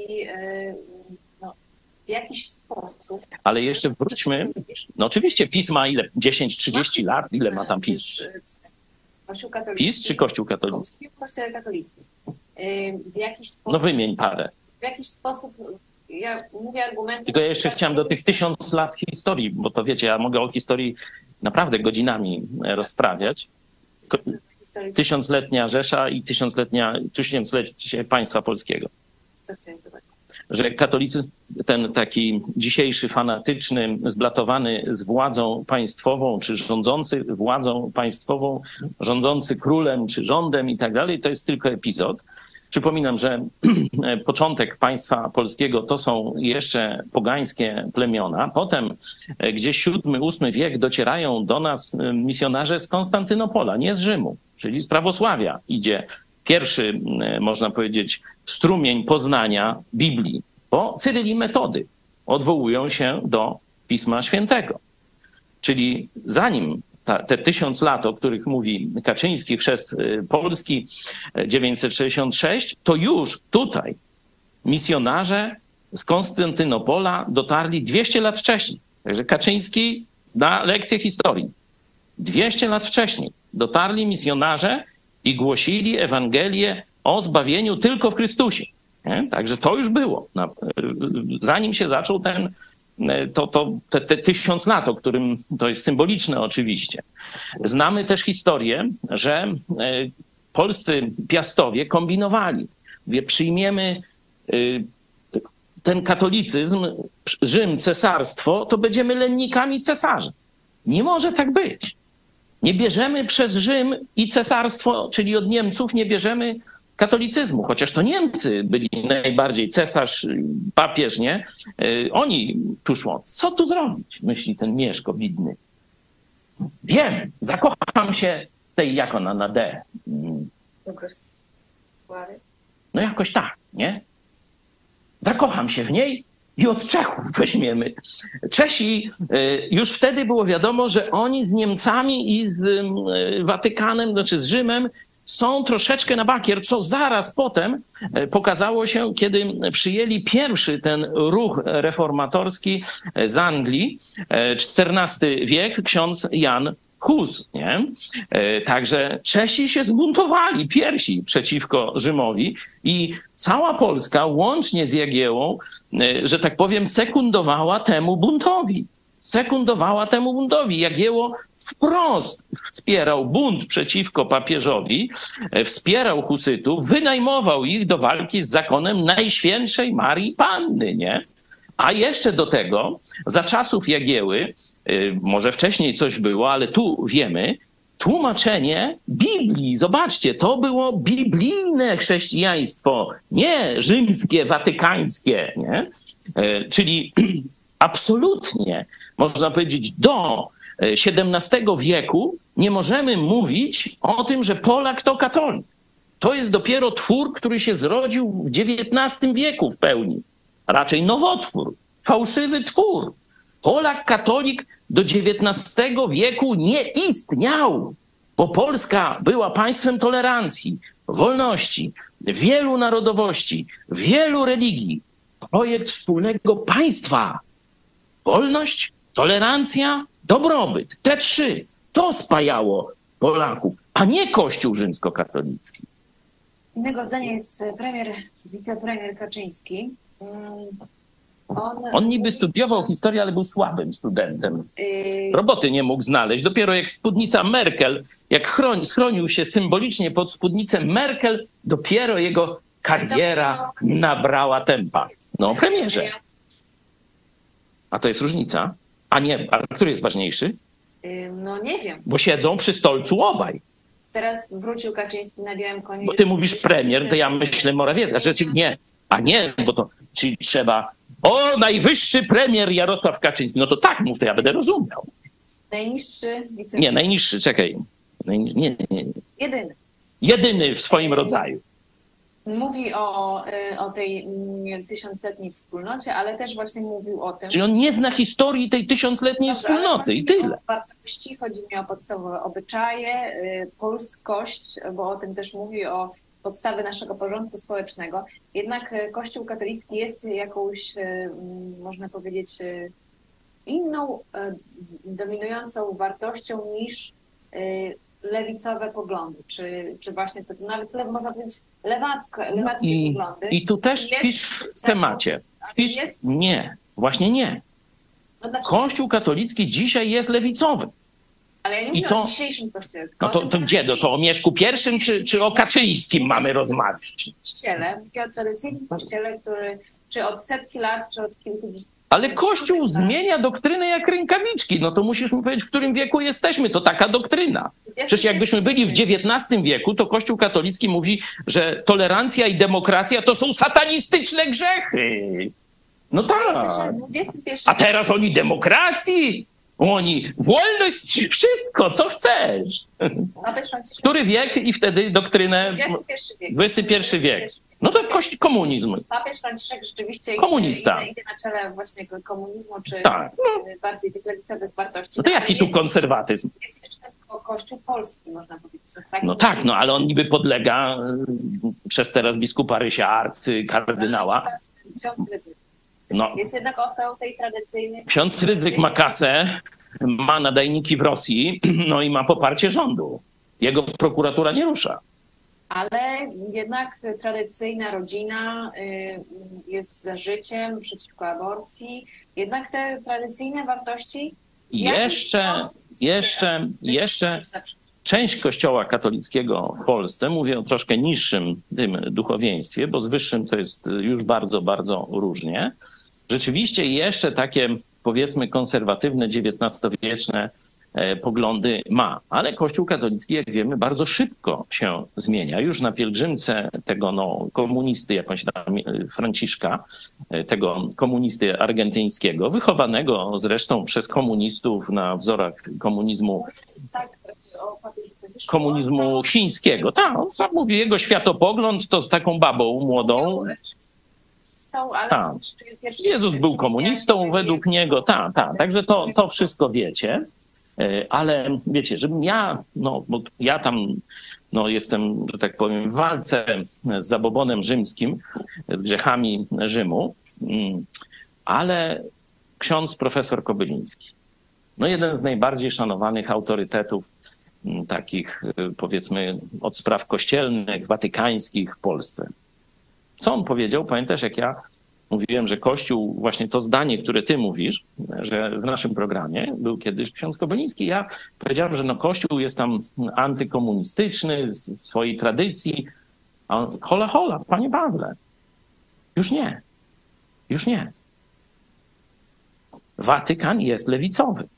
w jakiś sposób... Ale jeszcze wróćmy. No oczywiście PiS ma ile? 10-30 lat? Ile ma tam PiS? Kościół katolicki. PiS czy Kościół katolicki? Kościół katolicki. W jakiś sposób... No wymień parę. W jakiś sposób... Ja mówię argumenty... Tylko ja jeszcze chciałem do tych 1000 lat historii, bo to wiecie, ja mogę o historii naprawdę rozprawiać. 1000-letnia Rzesza i 1000-lecie państwa polskiego. Co chciałeś zobaczyć? Że katolicyzm, ten taki dzisiejszy, fanatyczny, zblatowany z władzą państwową, czy rządzący władzą państwową, rządzący królem, czy rządem i tak dalej, to jest tylko epizod. Przypominam, że początek państwa polskiego to są jeszcze pogańskie plemiona. Potem gdzieś VII-VIII wiek docierają do nas misjonarze z Konstantynopola, nie z Rzymu, czyli z prawosławia. Idzie pierwszy, można powiedzieć, strumień poznania Biblii, bo Cyryl i Metody odwołują się do Pisma Świętego. Czyli zanim te 1000 lat, o których mówi Kaczyński, chrzest Polski 966, to już tutaj misjonarze z Konstantynopola dotarli 200 lat wcześniej. Także Kaczyński da lekcję historii. 200 lat wcześniej dotarli misjonarze i głosili Ewangelię o zbawieniu tylko w Chrystusie. Nie? Także to już było. Zanim się zaczął te 1000 lat, o którym to jest symboliczne oczywiście. Znamy też historię, że polscy piastowie kombinowali. Przyjmiemy ten katolicyzm, Rzym, cesarstwo, to będziemy lennikami cesarza. Nie może tak być. Nie bierzemy przez Rzym i cesarstwo, czyli od Niemców, nie bierzemy katolicyzmu, chociaż to Niemcy byli najbardziej, cesarz, papież, nie? Oni tu szło. Co tu zrobić? Myśli ten Mieszko widny. Wiem, zakocham się tej, jak ona na D. No jakoś tak, nie? Zakocham się w niej i od Czechów weźmiemy. Czesi, już wtedy było wiadomo, że oni z Niemcami i z Watykanem, znaczy z Rzymem, są troszeczkę na bakier, co zaraz potem pokazało się, kiedy przyjęli pierwszy ten ruch reformatorski z Anglii, XIV wiek, ksiądz Jan Hus. Nie? Także Czesi się zbuntowali pierwsi przeciwko Rzymowi i cała Polska, łącznie z Jagiełłą, że tak powiem, sekundowała temu buntowi. sekundowała temu buntowi. Jagiełło wprost wspierał bunt przeciwko papieżowi, wspierał husytów, wynajmował ich do walki z zakonem Najświętszej Marii Panny, nie? A jeszcze do tego, za czasów Jagieły, może wcześniej coś było, ale tu wiemy, tłumaczenie Biblii. Zobaczcie, to było biblijne chrześcijaństwo, nie rzymskie, watykańskie, nie? Czyli absolutnie, można powiedzieć, do XVII wieku nie możemy mówić o tym, że Polak to katolik. To jest dopiero twór, który się zrodził w XIX wieku w pełni. Raczej nowotwór, fałszywy twór. Polak katolik do XIX wieku nie istniał, bo Polska była państwem tolerancji, wolności, wielu narodowości, wielu religii. Projekt wspólnego państwa. Wolność, tolerancja, dobrobyt. Te trzy. To spajało Polaków, a nie Kościół rzymskokatolicki. Innego zdania jest wicepremier Kaczyński. On niby studiował historię, ale był słabym studentem. Roboty nie mógł znaleźć. Dopiero jak spódnica Merkel, jak schronił się symbolicznie pod spódnicę Merkel, dopiero jego kariera nabrała tempa. No, premierze. A to jest różnica? A nie, a który jest ważniejszy? No nie wiem. Bo siedzą przy stolcu obaj. Teraz wrócił Kaczyński na białym koniu. Bo ty mówisz premier, to ja myślę Morawiecki. Znaczy nie, a nie, bo to czyli trzeba... O, najwyższy premier Jarosław Kaczyński. No to tak mów, to ja będę rozumiał. Najniższy wicepremier. Nie, najniższy, czekaj. Nie. Jedyny. Jedyny w swoim rodzaju. Mówi o tej tysiącletniej wspólnocie, ale też właśnie mówił o tym... Czyli on nie zna historii tej tysiącletniej wspólnoty i tyle. O wartości, chodzi mi o podstawowe obyczaje, polskość, bo o tym też mówi, o podstawy naszego porządku społecznego. Jednak Kościół katolicki jest jakąś, można powiedzieć, inną, dominującą wartością niż lewicowe poglądy, czy właśnie to nawet można powiedzieć lewackie poglądy. I tu też pisz w temacie. Nie, właśnie nie. No Kościół katolicki dzisiaj jest lewicowy. Ale ja nie mówię o dzisiejszym kościele. No to gdzie? To o Mieszku I czy o Kaczyńskim mamy rozmawiać? Mówię o tradycyjnym kościele, który czy od setki lat, czy od kilkudziesięciu. Ale Kościół zmienia doktrynę jak rękawiczki. No to musisz mi powiedzieć, w którym wieku jesteśmy. To taka doktryna. Przecież jakbyśmy byli w XIX wieku, to Kościół katolicki mówi, że tolerancja i demokracja to są satanistyczne grzechy. No tak. A teraz oni demokracji, oni wolność, wszystko, co chcesz. Który wiek i wtedy doktrynę... XXI wiek. No to komunizm. Papież Franciszek rzeczywiście komunista. Idzie na czele właśnie komunizmu, czy tak. bardziej tych lewicowych wartości. No to jaki tu konserwatyzm? Jest jeszcze tylko Kościół polski, można powiedzieć. Tak? No tak, no ale on niby podlega przez teraz biskupa Rysia, arcykardynała. Ksiądz Rydzyk. No. Jest jednak ostał tej tradycyjnej... Ksiądz Rydzyk ma kasę, ma nadajniki w Rosji, no i ma poparcie rządu. Jego prokuratura nie rusza. Ale jednak tradycyjna rodzina jest za życiem, przeciwko aborcji. Jednak te tradycyjne wartości... Jeszcze część Kościoła katolickiego w Polsce, mówię o troszkę niższym tym duchowieństwie, bo z wyższym to jest już bardzo, bardzo różnie. Rzeczywiście jeszcze takie, powiedzmy, konserwatywne, XIX-wieczne poglądy ma. Ale Kościół katolicki, jak wiemy, bardzo szybko się zmienia. Już na pielgrzymce tego komunisty, jak on się tam, Franciszka, tego komunisty argentyńskiego, wychowanego zresztą przez komunistów na wzorach komunizmu chińskiego. Tak, on sam mówi, jego światopogląd to z taką babą młodą. Jezus był komunistą według niego. Także to wszystko wiecie. Ale wiecie, żebym bo ja tam jestem, że tak powiem, w walce z zabobonem rzymskim, z grzechami Rzymu, ale ksiądz profesor Kobyliński, jeden z najbardziej szanowanych autorytetów takich, powiedzmy, od spraw kościelnych, watykańskich w Polsce. Co on powiedział? Pamiętasz, jak ja Mówiłem, że Kościół, właśnie to zdanie, które ty mówisz, że w naszym programie był kiedyś ksiądz Kobyliński, ja powiedziałem, że no Kościół jest tam antykomunistyczny z swojej tradycji, a on, hola, hola, panie Pawle, już nie, już nie. Watykan jest lewicowy.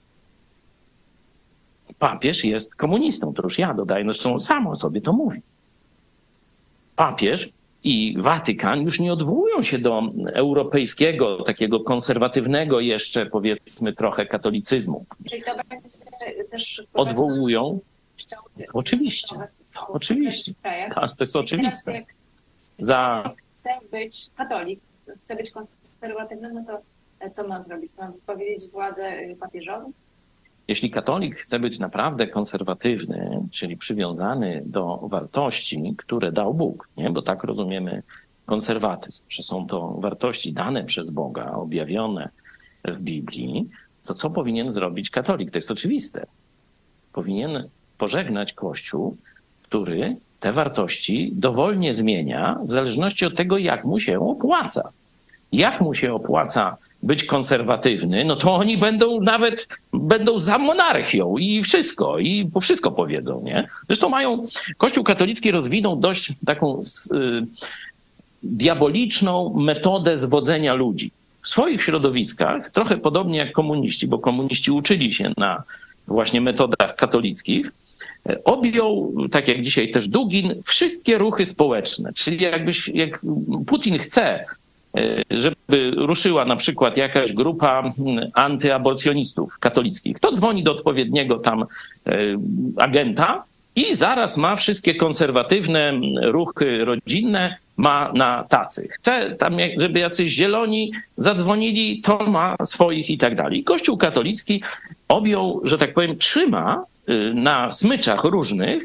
Papież jest komunistą, to już ja dodaję, zresztą samo sobie to mówi. Papież i Watykan już nie odwołują się do europejskiego, takiego konserwatywnego jeszcze, powiedzmy, trochę katolicyzmu. Czyli to będzie też odwołują. Oczywiście. Oczywiście. To jest oczywiste. Chce być katolik, chce być konserwatywny, no to co ma zrobić? Ma powiedzieć władzę papieżowi? Jeśli katolik chce być naprawdę konserwatywny, czyli przywiązany do wartości, które dał Bóg, nie? Bo tak rozumiemy konserwatyzm, że są to wartości dane przez Boga, objawione w Biblii, to co powinien zrobić katolik? To jest oczywiste. Powinien pożegnać Kościół, który te wartości dowolnie zmienia w zależności od tego, jak mu się opłaca. Jak mu się opłaca być konserwatywny, no to oni będą za monarchią i wszystko powiedzą, nie? Zresztą Kościół katolicki rozwinął dość taką diaboliczną metodę zwodzenia ludzi. W swoich środowiskach, trochę podobnie jak komuniści, bo komuniści uczyli się na właśnie metodach katolickich, objął, tak jak dzisiaj też Dugin, wszystkie ruchy społeczne. Czyli jak Putin chce, żeby ruszyła na przykład jakaś grupa antyaborcjonistów katolickich, to dzwoni do odpowiedniego tam agenta i zaraz ma wszystkie konserwatywne ruchy rodzinne, ma na tacy. Chce tam, żeby jacyś zieloni zadzwonili, to ma swoich i tak dalej. Kościół katolicki objął, że tak powiem, trzyma na smyczach różnych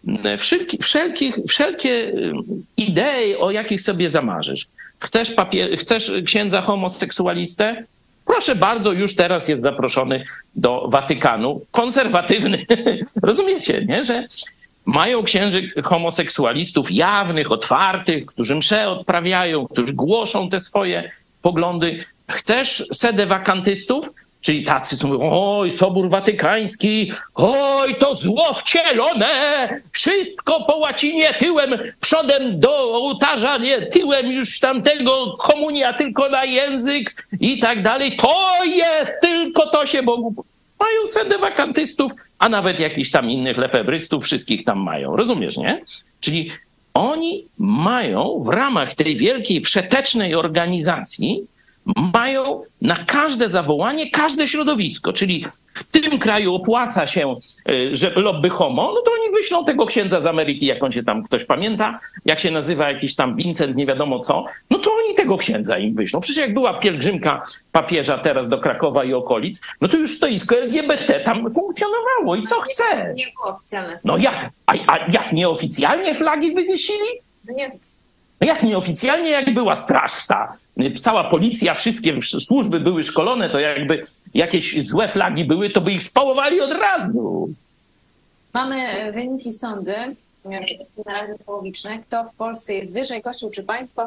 wszelkie idee, o jakich sobie zamarzysz. Chcesz księdza homoseksualistę? Proszę bardzo, już teraz jest zaproszony do Watykanu. Konserwatywny. Rozumiecie, nie? Że mają księży homoseksualistów jawnych, otwartych, którzy msze odprawiają, którzy głoszą te swoje poglądy. Chcesz sedewakantystów? Czyli tacy, co mówią, oj, Sobór Watykański, oj, to zło wcielone, wszystko po łacinie, tyłem, przodem do ołtarza, nie, tyłem już tamtego, komunia tylko na język i tak dalej. To jest, tylko to się Bogu... Mają sedewakantystów, a nawet jakichś tam innych lefebrystów, wszystkich tam mają. Rozumiesz, nie? Czyli oni mają w ramach tej wielkiej, przetecznej organizacji mają na każde zawołanie, każde środowisko, czyli w tym kraju opłaca się, że lobby homo, no to oni wyślą tego księdza z Ameryki, jak on się tam, ktoś pamięta, jak się nazywa jakiś tam Vincent, nie wiadomo co, no to oni tego księdza im wyślą. Przecież jak była pielgrzymka papieża teraz do Krakowa i okolic, no to już stoisko LGBT tam funkcjonowało i co chcesz? Nie było oficjalne. No jak? A jak nieoficjalnie flagi wywiesili? No nie. No jak nieoficjalnie, jak była straż ta, cała policja, wszystkie służby były szkolone, to jakby jakieś złe flagi były, to by ich spałowali od razu. Mamy wyniki sądy, na razie połowiczne. Kto w Polsce jest wyżej, Kościół czy państwo?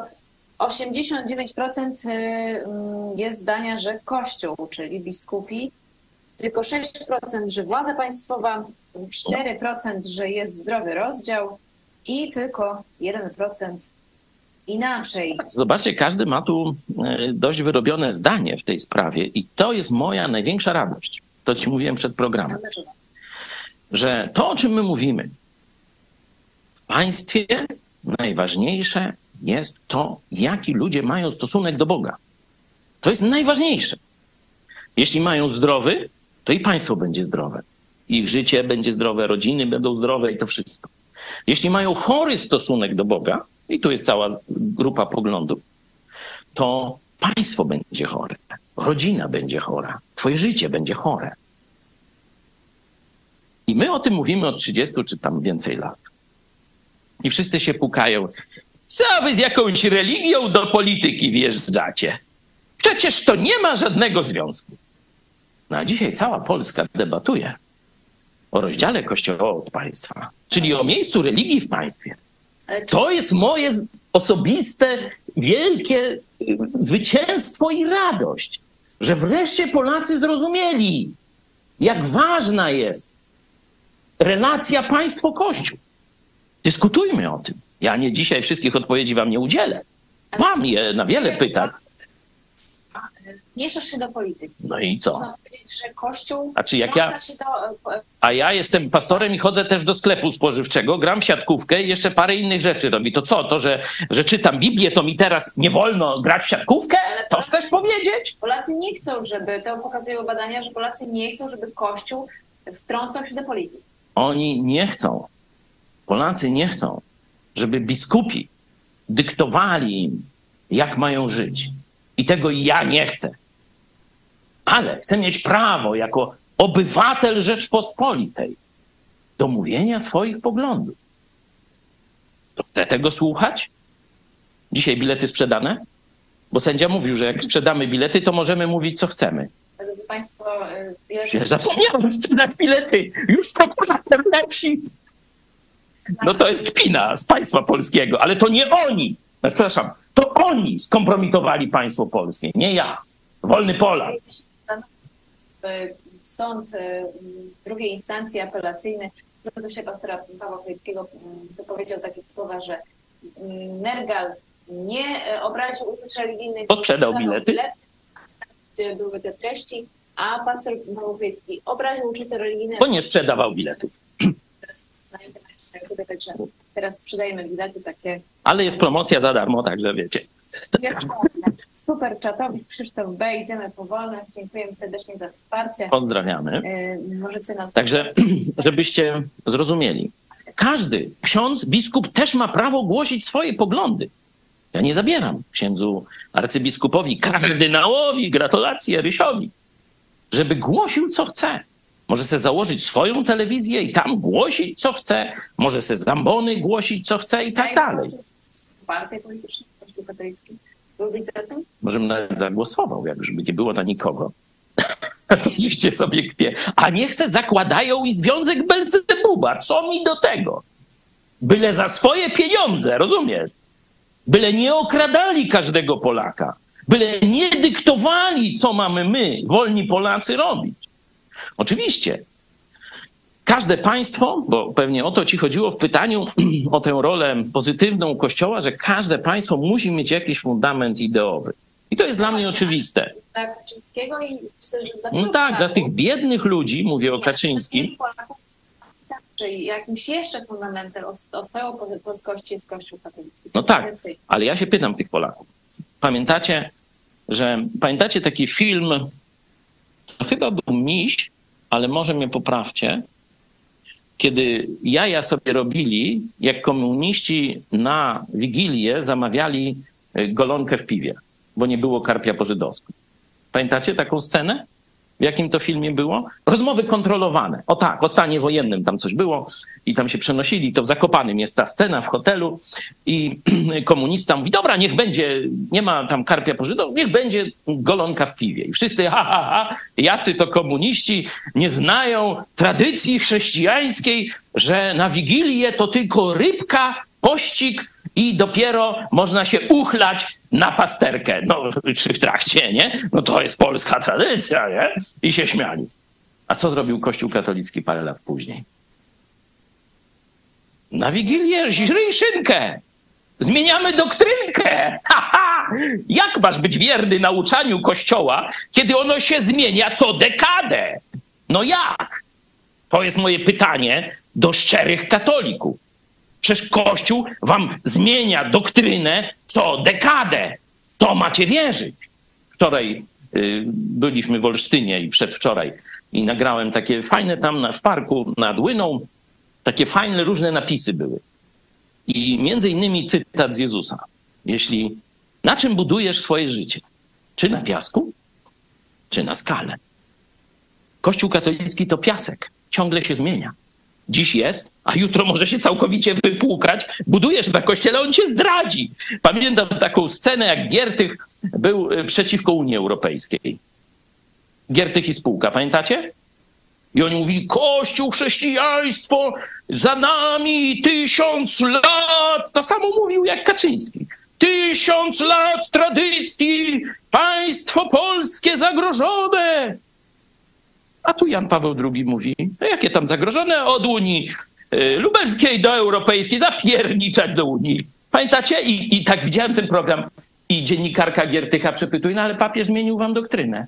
89% jest zdania, że Kościół, czyli biskupi. Tylko 6%, że władza państwowa, 4%, że jest zdrowy rozdział i tylko 1% inaczej. Zobaczcie, każdy ma tu dość wyrobione zdanie w tej sprawie i to jest moja największa radość. To ci mówiłem przed programem. Że to, o czym my mówimy, w państwie najważniejsze jest to, jaki ludzie mają stosunek do Boga. To jest najważniejsze. Jeśli mają zdrowy, to i państwo będzie zdrowe. Ich życie będzie zdrowe, rodziny będą zdrowe i to wszystko. Jeśli mają chory stosunek do Boga, i tu jest cała grupa poglądów, to państwo będzie chore, rodzina będzie chora, twoje życie będzie chore. I my o tym mówimy od 30 czy tam więcej lat. I wszyscy się pukają. Co wy z jakąś religią do polityki wjeżdżacie? Przecież to nie ma żadnego związku. No a dzisiaj cała Polska debatuje o rozdziale Kościoła od państwa, czyli o miejscu religii w państwie. To jest moje osobiste wielkie zwycięstwo i radość, że wreszcie Polacy zrozumieli, jak ważna jest relacja państwo-kościół. Dyskutujmy o tym. Ja nie dzisiaj wszystkich odpowiedzi wam nie udzielę. Mam je na wiele pytań. Mieszasz się do polityki. No i co? Można powiedzieć, że Kościół A czy jak ja... się A ja jestem pastorem i chodzę też do sklepu spożywczego, gram w siatkówkę i jeszcze parę innych rzeczy robi. To co? To, że czytam Biblię, to mi teraz nie wolno grać w siatkówkę? To chcesz powiedzieć? Polacy nie chcą, żeby, to pokazują badania, że Polacy nie chcą, żeby Kościół wtrącał się do polityki. Oni nie chcą. Polacy nie chcą, żeby biskupi dyktowali im, jak mają żyć. I tego ja nie chcę. Ale chcę mieć prawo jako obywatel Rzeczpospolitej do mówienia swoich poglądów. To chcę tego słuchać? Dzisiaj bilety sprzedane? Bo sędzia mówił, że jak sprzedamy bilety, to możemy mówić, co chcemy. Drodzy Państwo, Ja zapomniałem sprzedać bilety. Już prokurator leci. No to jest kpina z państwa polskiego, ale to nie oni. Przepraszam, to oni skompromitowali państwo polskie, nie ja. Wolny Polak. Sąd drugiej instancji apelacyjny zwrócił się pastora Pawła Chojeckiego, wypowiedział takie słowa, że Nergal nie obraził uczuć religijnych, Posprzedał bilety, gdzie były te treści, a pastor Paweł Chojecki obraził uczucia religijne, bo nie sprzedawał biletów. Także teraz sprzedajemy bilety takie. Ale jest promocja za darmo, także wiecie. Super czatowi Krzysztof B. Idziemy powolno. Dziękujemy serdecznie za wsparcie. Pozdrawiamy. Możecie nas... Także, żebyście zrozumieli. Każdy ksiądz, biskup też ma prawo głosić swoje poglądy. Ja nie zabieram księdzu arcybiskupowi, kardynałowi, gratulacje Rysiowi, żeby głosił, co chce. Może sobie założyć swoją telewizję i tam głosić, co chce. Może sobie z ambony głosić, co chce i tak dalej. Partie polityczne, Kościół katolicki. Byłbyś za tym? Może bym nawet zagłosował, jak już by nie było na nikogo. Oczywiście sobie kpię. A niech se zakładają i Związek Belzebuba. Co mi do tego? Byle za swoje pieniądze, rozumiesz? Byle nie okradali każdego Polaka. Byle nie dyktowali, co mamy my, wolni Polacy, robić. Oczywiście. Każde państwo, bo pewnie o to ci chodziło w pytaniu o tę rolę pozytywną Kościoła, że każde państwo musi mieć jakiś fundament ideowy. I to jest dla mnie oczywiste. Dla Kaczyńskiego i myślę, że dla no tak, dla tych biednych ludzi, mówię o Kaczyńskim. Że jakimś jeszcze fundamentem ostoją polskości jest Kościół katolicki. No tak, ale ja się pytam tych Polaków. Pamiętacie taki film, to chyba był Miś, ale może mnie poprawcie, kiedy jaja sobie robili, jak komuniści na Wigilię zamawiali golonkę w piwie, bo nie było karpia po żydowsku. Pamiętacie taką scenę? W jakim to filmie było? Rozmowy kontrolowane. O tak, o stanie wojennym tam coś było i tam się przenosili. To w Zakopanym jest ta scena w hotelu i komunista mówi, dobra, niech będzie, nie ma tam karpia po żydowsku, niech będzie golonka w piwie. I wszyscy, jacy to komuniści nie znają tradycji chrześcijańskiej, że na Wigilię to tylko rybka, pościg i dopiero można się uchlać na pasterkę, no, czy w trakcie, nie? No to jest polska tradycja, nie? I się śmiali. A co zrobił Kościół katolicki parę lat później? Na Wigilię żryj szynkę! Zmieniamy doktrynkę! Jak masz być wierny nauczaniu Kościoła, kiedy ono się zmienia co dekadę? No jak? To jest moje pytanie do szczerych katolików. Przecież Kościół wam zmienia doktrynę co dekadę. Co macie wierzyć? Wczoraj byliśmy w Olsztynie i przedwczoraj i nagrałem takie fajne tam w parku nad Łyną, takie fajne różne napisy były. I między innymi cytat z Jezusa. Na czym budujesz swoje życie? Czy na piasku, czy na skale? Kościół katolicki to piasek. Ciągle się zmienia. Dziś jest, a jutro może się całkowicie wypłukać. Budujesz na kościele, on cię zdradzi. Pamiętam taką scenę, jak Giertych był przeciwko Unii Europejskiej. Giertych i spółka, pamiętacie? I oni mówili, Kościół, chrześcijaństwo, za nami 1000 lat. To samo mówił jak Kaczyński. 1000 lat tradycji, państwo polskie zagrożone. A tu Jan Paweł II mówi, no jakie tam zagrożone od Unii Lubelskiej do Europejskiej, zapierniczać do Unii. Pamiętacie? I tak widziałem ten program i dziennikarka Giertycha przepytuje, no ale papież zmienił wam doktrynę.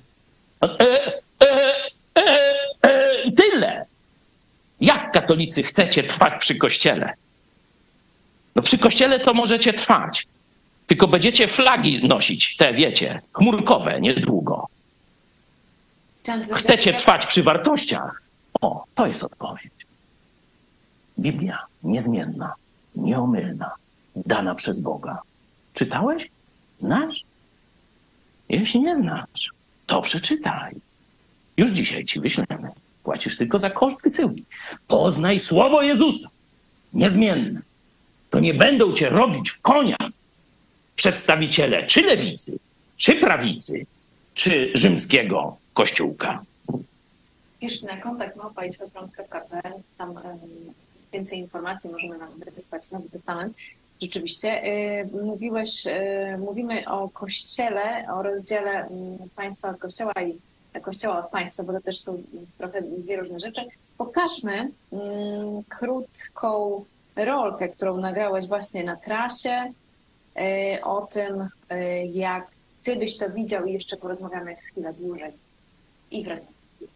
Tyle. Jak katolicy chcecie trwać przy Kościele? No przy Kościele to możecie trwać, tylko będziecie flagi nosić, te wiecie, chmurkowe niedługo. Chcecie trwać przy wartościach? O, to jest odpowiedź. Biblia niezmienna, nieomylna, dana przez Boga. Czytałeś? Znasz? Jeśli nie znasz, to przeczytaj. Już dzisiaj ci wyślemy. Płacisz tylko za koszt wysyłki. Poznaj słowo Jezusa. Niezmienne. To nie będą cię robić w konia przedstawiciele czy lewicy, czy prawicy, czy rzymskiego kościółka. Pisz na kontakt @idźwefront.pl, tam więcej informacji możemy nam wysłać Nowy Testament. Rzeczywiście mówimy o Kościele, o rozdziale państwa od Kościoła i Kościoła od państwa, bo to też są trochę dwie różne rzeczy. Pokażmy krótką rolkę, którą nagrałeś właśnie na trasie, o tym, jak ty byś to widział i jeszcze porozmawiamy chwilę dłużej. I wracamy.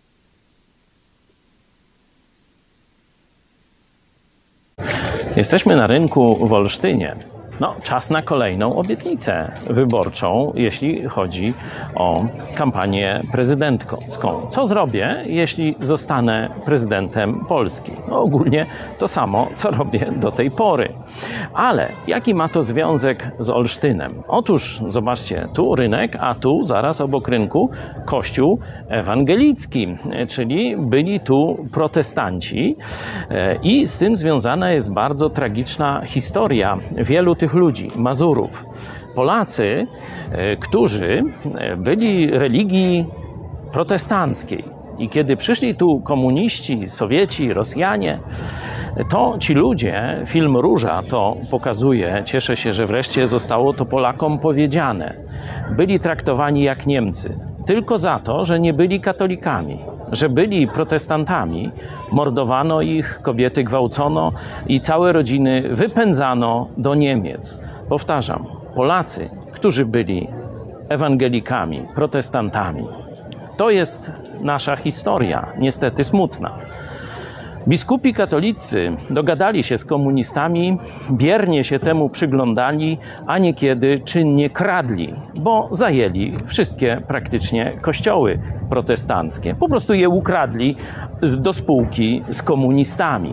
Jesteśmy na rynku w Olsztynie. No, czas na kolejną obietnicę wyborczą, jeśli chodzi o kampanię prezydencką. Co zrobię, jeśli zostanę prezydentem Polski? No, ogólnie to samo, co robię do tej pory. Ale jaki ma to związek z Olsztynem? Otóż, zobaczcie, tu rynek, a tu zaraz obok rynku kościół ewangelicki, czyli byli tu protestanci i z tym związana jest bardzo tragiczna historia wielu tych ludzi, Mazurów. Polacy, którzy byli religii protestanckiej i kiedy przyszli tu komuniści, Sowieci, Rosjanie, to ci ludzie, film Róża to pokazuje, cieszę się, że wreszcie zostało to Polakom powiedziane, byli traktowani jak Niemcy, tylko za to, że nie byli katolikami, że byli protestantami, mordowano ich, kobiety gwałcono i całe rodziny wypędzano do Niemiec. Powtarzam, Polacy, którzy byli ewangelikami, protestantami. To jest nasza historia, niestety smutna. Biskupi katolicy dogadali się z komunistami, biernie się temu przyglądali, a niekiedy czynnie kradli, bo zajęli wszystkie praktycznie kościoły protestanckie. Po prostu je ukradli do spółki z komunistami.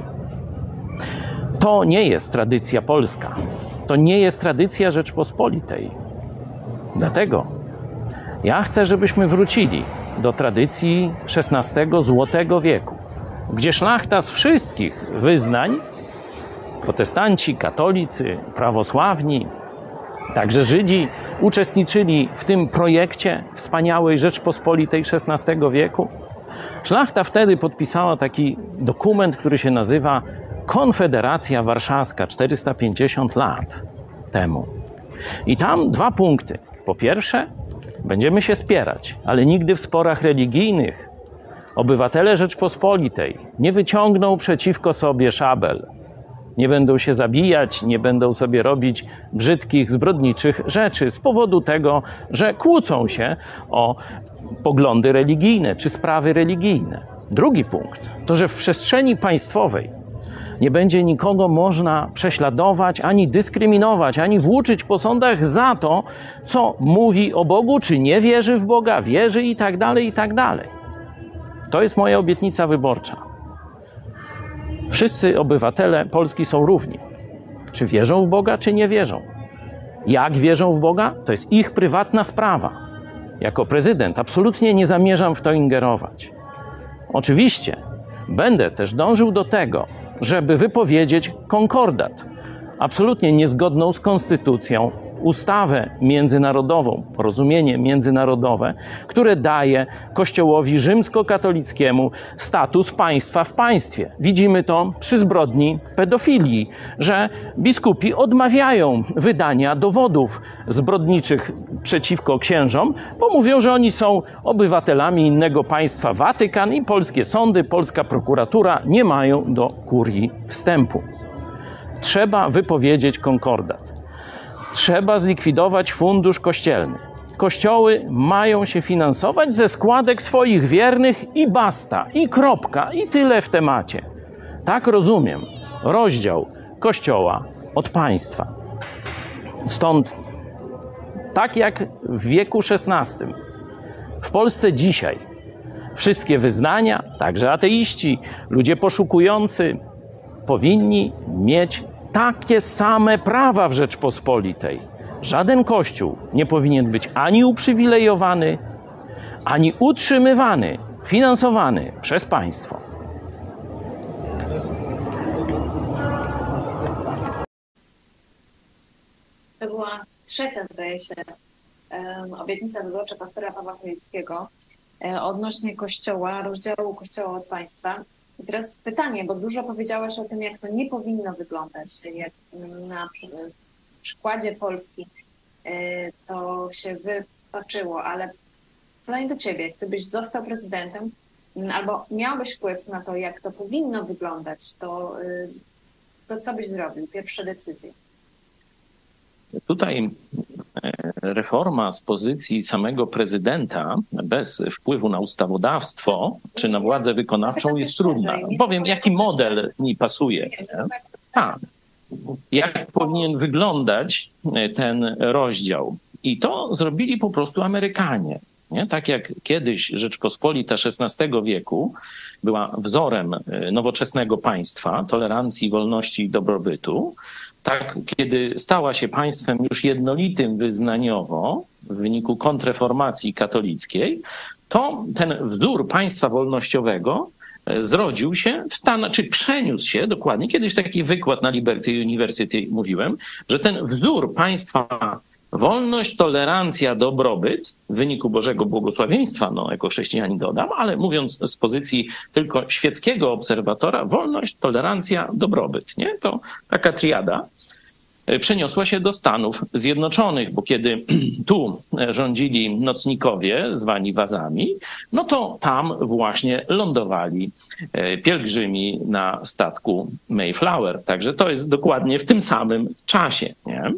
To nie jest tradycja polska. To nie jest tradycja Rzeczpospolitej. Dlatego ja chcę, żebyśmy wrócili do tradycji XVI Złotego wieku, gdzie szlachta z wszystkich wyznań, protestanci, katolicy, prawosławni, także Żydzi, uczestniczyli w tym projekcie wspaniałej Rzeczpospolitej XVI wieku. Szlachta wtedy podpisała taki dokument, który się nazywa Konfederacja Warszawska 450 lat temu. I tam 2 punkty. Po pierwsze, będziemy się spierać, ale nigdy w sporach religijnych obywatele Rzeczpospolitej nie wyciągną przeciwko sobie szabel. Nie będą się zabijać, nie będą sobie robić brzydkich, zbrodniczych rzeczy z powodu tego, że kłócą się o poglądy religijne czy sprawy religijne. Drugi punkt to, że w przestrzeni państwowej nie będzie nikogo można prześladować, ani dyskryminować, ani włóczyć po sądach za to, co mówi o Bogu, czy nie wierzy w Boga, wierzy i tak dalej, i tak dalej. To jest moja obietnica wyborcza. Wszyscy obywatele Polski są równi. Czy wierzą w Boga, czy nie wierzą? Jak wierzą w Boga? To jest ich prywatna sprawa. Jako prezydent absolutnie nie zamierzam w to ingerować. Oczywiście będę też dążył do tego, żeby wypowiedzieć konkordat, absolutnie niezgodną z konstytucją ustawę międzynarodową, porozumienie międzynarodowe, które daje Kościołowi rzymskokatolickiemu status państwa w państwie. Widzimy to przy zbrodni pedofilii, że biskupi odmawiają wydania dowodów zbrodniczych przeciwko księżom, bo mówią, że oni są obywatelami innego państwa. Watykan i polskie sądy, polska prokuratura nie mają do kurii wstępu. Trzeba wypowiedzieć konkordat. Trzeba zlikwidować fundusz kościelny. Kościoły mają się finansować ze składek swoich wiernych i basta, i kropka, i tyle w temacie. Tak rozumiem rozdział Kościoła od państwa. Stąd, tak jak w wieku XVI, w Polsce dzisiaj wszystkie wyznania, także ateiści, ludzie poszukujący, powinni mieć takie same prawa w Rzeczpospolitej. Żaden kościół nie powinien być ani uprzywilejowany, ani utrzymywany, finansowany przez państwo. To była trzecia, zdaje się, obietnica wyborcza pastora Pawła Chojeckiego odnośnie Kościoła, rozdziału Kościoła od państwa. I teraz pytanie, bo dużo powiedziałeś o tym, jak to nie powinno wyglądać, jak na przykładzie Polski to się wypaczyło, ale pytanie do ciebie, gdybyś został prezydentem albo miałbyś wpływ na to, jak to powinno wyglądać, to co byś zrobił? Pierwsze decyzje. Tutaj reforma z pozycji samego prezydenta bez wpływu na ustawodawstwo czy na władzę wykonawczą jest trudna. Powiem, jaki model mi pasuje. Tak. Jak powinien wyglądać ten rozdział. I to zrobili po prostu Amerykanie. Nie? Tak jak kiedyś Rzeczpospolita XVI wieku była wzorem nowoczesnego państwa, tolerancji, wolności i dobrobytu, tak, kiedy stała się państwem już jednolitym wyznaniowo w wyniku kontrreformacji katolickiej, to ten wzór państwa wolnościowego zrodził się w Stanach, czy przeniósł się dokładnie. Kiedyś taki wykład na Liberty University mówiłem, że ten wzór państwa wolność, tolerancja, dobrobyt w wyniku Bożego błogosławieństwa, no jako chrześcijanin dodam, ale mówiąc z pozycji tylko świeckiego obserwatora, wolność, tolerancja, dobrobyt, nie? To taka triada przeniosła się do Stanów Zjednoczonych, bo kiedy tu rządzili nocnikowie zwani wazami, no to tam właśnie lądowali pielgrzymi na statku Mayflower. Także to jest dokładnie w tym samym czasie. Nie?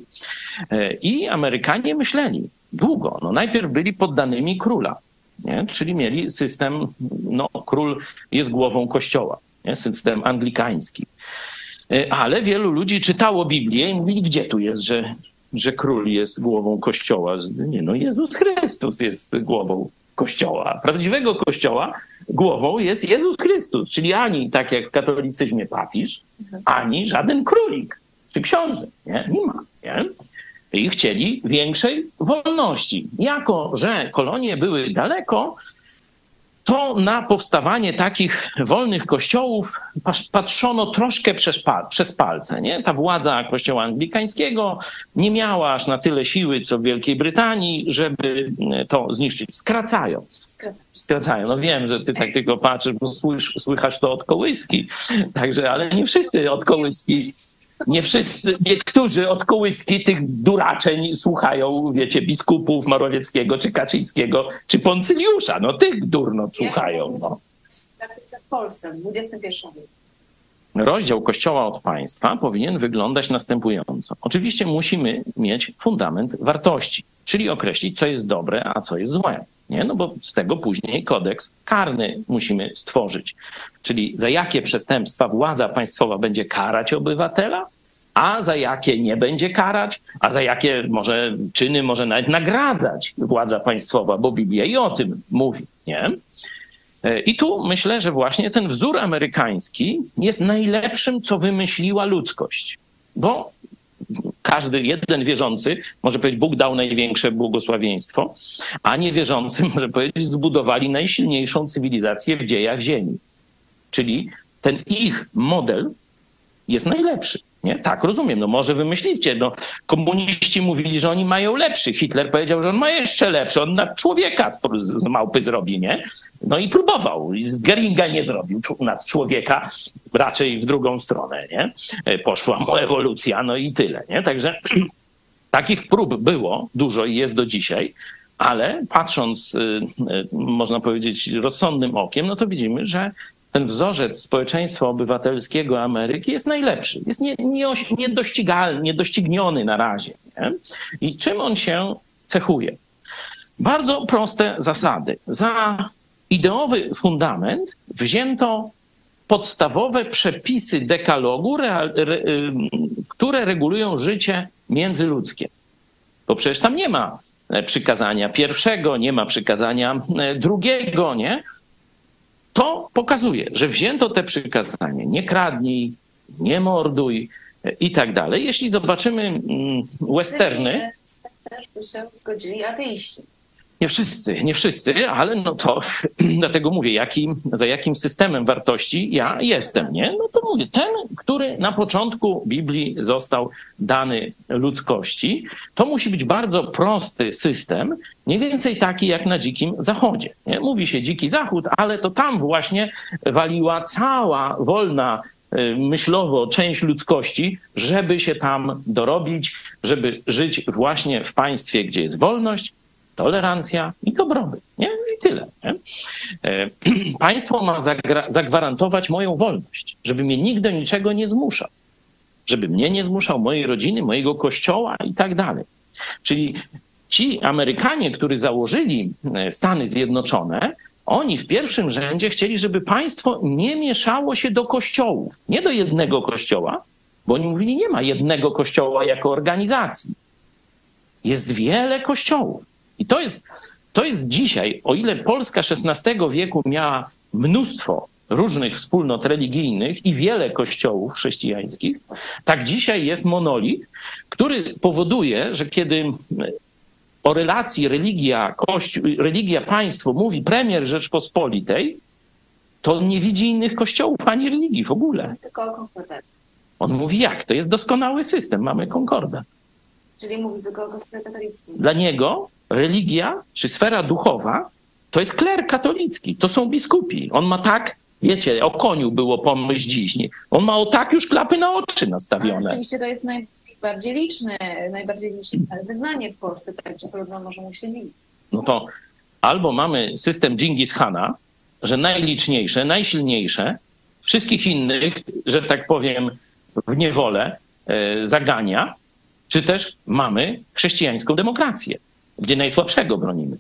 I Amerykanie myśleli długo. No najpierw byli poddanymi króla, nie? Czyli mieli system, no król jest głową kościoła, nie? System anglikański. Ale wielu ludzi czytało Biblię i mówili, gdzie tu jest, że król jest głową Kościoła. Nie, no Jezus Chrystus jest głową Kościoła. Prawdziwego Kościoła głową jest Jezus Chrystus, czyli ani tak jak w katolicyzmie papież, ani żaden królik czy książę. Nie ma. Nie? I chcieli większej wolności. Jako że kolonie były daleko, to na powstawanie takich wolnych kościołów patrzono troszkę przez palce. Nie? Ta władza kościoła anglikańskiego nie miała aż na tyle siły, co w Wielkiej Brytanii, żeby to zniszczyć. Skracają. No wiem, że ty tak tylko patrzysz, bo słychać to od kołyski. Także, ale nie wszyscy od kołyski. Nie wszyscy, niektórzy od kołyski tych duraczeń słuchają, wiecie, biskupów Morawieckiego, czy Kaczyńskiego, czy Poncyliusza. No tych durno słuchają. No. W Polsce w XXI wieku. Rozdział Kościoła od państwa powinien wyglądać następująco. Oczywiście musimy mieć fundament wartości, czyli określić, co jest dobre, a co jest złe. Nie? No bo z tego później kodeks karny musimy stworzyć. Czyli za jakie przestępstwa władza państwowa będzie karać obywatela, a za jakie nie będzie karać, a za jakie może czyny może nawet nagradzać władza państwowa, bo Biblia i o tym mówi. Nie? I tu myślę, że właśnie ten wzór amerykański jest najlepszym, co wymyśliła ludzkość. Bo każdy, jeden wierzący może powiedzieć, Bóg dał największe błogosławieństwo, a niewierzący może powiedzieć, zbudowali najsilniejszą cywilizację w dziejach Ziemi. Czyli ten ich model jest najlepszy. Nie? Tak, rozumiem. No może wymyślicie. No, komuniści mówili, że oni mają lepszy. Hitler powiedział, że on ma jeszcze lepszy. On na człowieka z małpy zrobi, nie? No i próbował. Z Geringa nie zrobił nad człowieka, raczej w drugą stronę, nie? Poszła mu ewolucja, no i tyle, nie? Także takich prób było dużo i jest do dzisiaj, ale patrząc, można powiedzieć, rozsądnym okiem, no to widzimy, że ten wzorzec społeczeństwa obywatelskiego Ameryki jest najlepszy. Jest niedościgalny, niedościgniony na razie. Nie? I czym on się cechuje? Bardzo proste zasady. Za ideowy fundament wzięto podstawowe przepisy dekalogu, które regulują życie międzyludzkie. Bo przecież tam nie ma przykazania pierwszego, nie ma przykazania drugiego, nie? To pokazuje, że wzięto te przykazanie, nie kradnij, nie morduj i tak dalej. Jeśli zobaczymy westerny... Też by się zgodzili ateiści. Nie wszyscy, ale no to dlatego mówię, za jakim systemem wartości ja jestem, nie? No to mówię, ten, który na początku Biblii został dany ludzkości, to musi być bardzo prosty system, mniej więcej taki jak na Dzikim Zachodzie. Nie? Mówi się Dziki Zachód, ale to tam właśnie waliła cała wolna myślowo część ludzkości, żeby się tam dorobić, żeby żyć właśnie w państwie, gdzie jest wolność, tolerancja i dobrobyt. Nie? I tyle. Nie? Państwo ma zagwarantować moją wolność, żeby mnie nikt do niczego nie zmuszał. Żeby mnie nie zmuszał, mojej rodziny, mojego kościoła i tak dalej. Czyli ci Amerykanie, którzy założyli Stany Zjednoczone, oni w pierwszym rzędzie chcieli, żeby państwo nie mieszało się do kościołów. Nie do jednego kościoła, bo oni mówili, nie ma jednego kościoła jako organizacji. Jest wiele kościołów. I to jest dzisiaj, o ile Polska XVI wieku miała mnóstwo różnych wspólnot religijnych i wiele kościołów chrześcijańskich, tak dzisiaj jest monolit, który powoduje, że kiedy o relacji religia-państwo mówi premier Rzeczpospolitej, to on nie widzi innych kościołów ani religii w ogóle. Tylko o konkordacji. On mówi jak? To jest doskonały system, mamy konkordat. Czyli mówi tylko o kościele katolickim. Dla niego religia czy sfera duchowa to jest kler katolicki, to są biskupi. On ma tak, wiecie, o koniu było pomyśl dziś, nie? On ma o tak już klapy na oczy nastawione. Oczywiście to jest najbardziej liczne wyznanie w Polsce, także trudno może mu się dziwić. No to albo mamy system Dżingis Hana, że najliczniejsze, najsilniejsze, wszystkich innych, że tak powiem, w niewolę zagania, czy też mamy chrześcijańską demokrację, gdzie najsłabszego bronimy.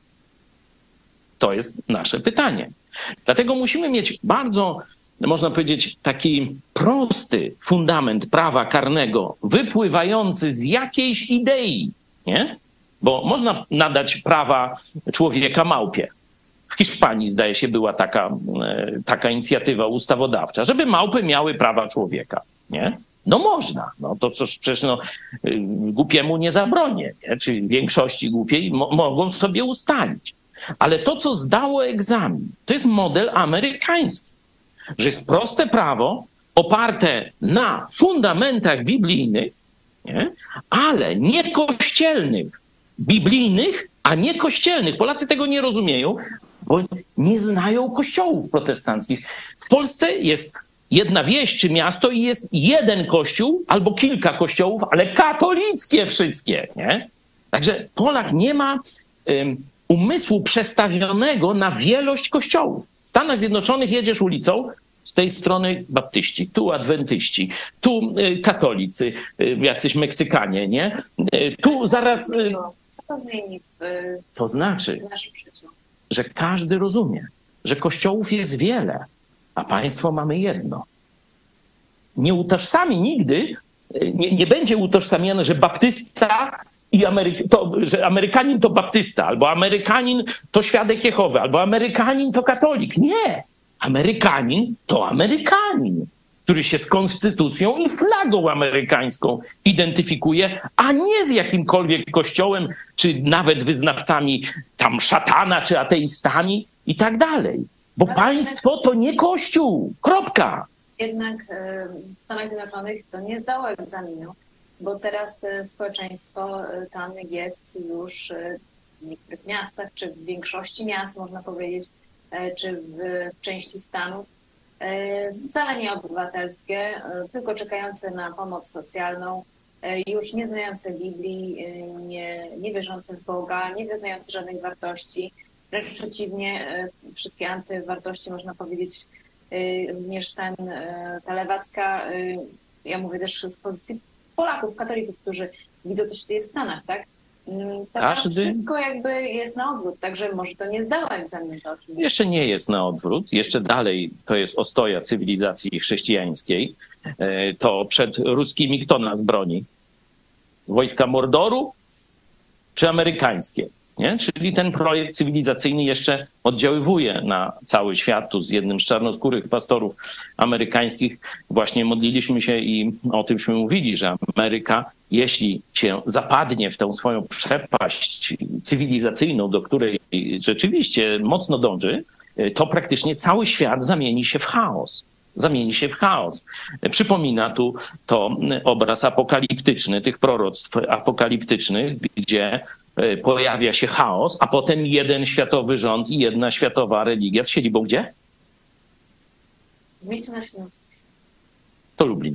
To jest nasze pytanie. Dlatego musimy mieć bardzo, można powiedzieć, taki prosty fundament prawa karnego, wypływający z jakiejś idei, nie? Bo można nadać prawa człowieka małpie. W Hiszpanii, zdaje się, była taka inicjatywa ustawodawcza, żeby małpy miały prawa człowieka, nie? No można, no to przecież głupiemu nie zabronię, nie? Czy większości głupiej mogą sobie ustalić. Ale to, co zdało egzamin, to jest model amerykański, że jest proste prawo oparte na fundamentach biblijnych, nie? Ale nie kościelnych. Biblijnych, a nie kościelnych. Polacy tego nie rozumieją, bo nie znają kościołów protestanckich. W Polsce jest jedna wieś czy miasto i jest jeden kościół albo kilka kościołów, ale katolickie wszystkie, nie? Także Polak nie ma umysłu przestawionego na wielość kościołów. W Stanach Zjednoczonych jedziesz ulicą, z tej strony baptyści, tu adwentyści, tu katolicy, jacyś Meksykanie, nie? Tu zaraz... Co to zmieni to znaczy, w naszym życiu? że każdy rozumie, że kościołów jest wiele, a państwo mamy jedno. Nie utożsami nigdy, nie będzie utożsamiane, że baptysta i że Amerykanin to baptysta, albo Amerykanin to świadek Jehowy, albo Amerykanin to katolik. Nie! Amerykanin to Amerykanin, który się z konstytucją i flagą amerykańską identyfikuje, a nie z jakimkolwiek kościołem, czy nawet wyznawcami tam szatana, czy ateistami i tak dalej. Bo państwo to nie kościół. Kropka. jednak w Stanach Zjednoczonych to nie zdało egzaminu, bo teraz społeczeństwo tam jest już w niektórych miastach, czy w większości miast, można powiedzieć, czy w części Stanów, wcale nie obywatelskie, tylko czekające na pomoc socjalną, już nie znające Biblii, nie wierzące w Boga, nie wyznające żadnych wartości. Wręcz przeciwnie, wszystkie antywartości, można powiedzieć, również ta lewacka, ja mówię też z pozycji Polaków, katolików, którzy widzą, co się dzieje w Stanach, tak? To wszystko jakby jest na odwrót, także może to nie zdało egzaminu. Jeszcze nie jest na odwrót, jeszcze dalej to jest ostoja cywilizacji chrześcijańskiej. To przed ruskimi kto nas broni? Wojska Mordoru czy amerykańskie? Nie? Czyli ten projekt cywilizacyjny jeszcze oddziaływuje na cały świat. Tu z jednym z czarnoskórych pastorów amerykańskich właśnie modliliśmy się i o tymśmy mówili, że Ameryka, jeśli się zapadnie w tę swoją przepaść cywilizacyjną, do której rzeczywiście mocno dąży, to praktycznie cały świat zamieni się w chaos. Zamieni się w chaos. Przypomina tu to obraz apokaliptyczny, tych proroctw apokaliptycznych, gdzie pojawia się chaos, a potem jeden światowy rząd i jedna światowa religia z siedzibą gdzie? W mieście na Śląsku. To Lublin.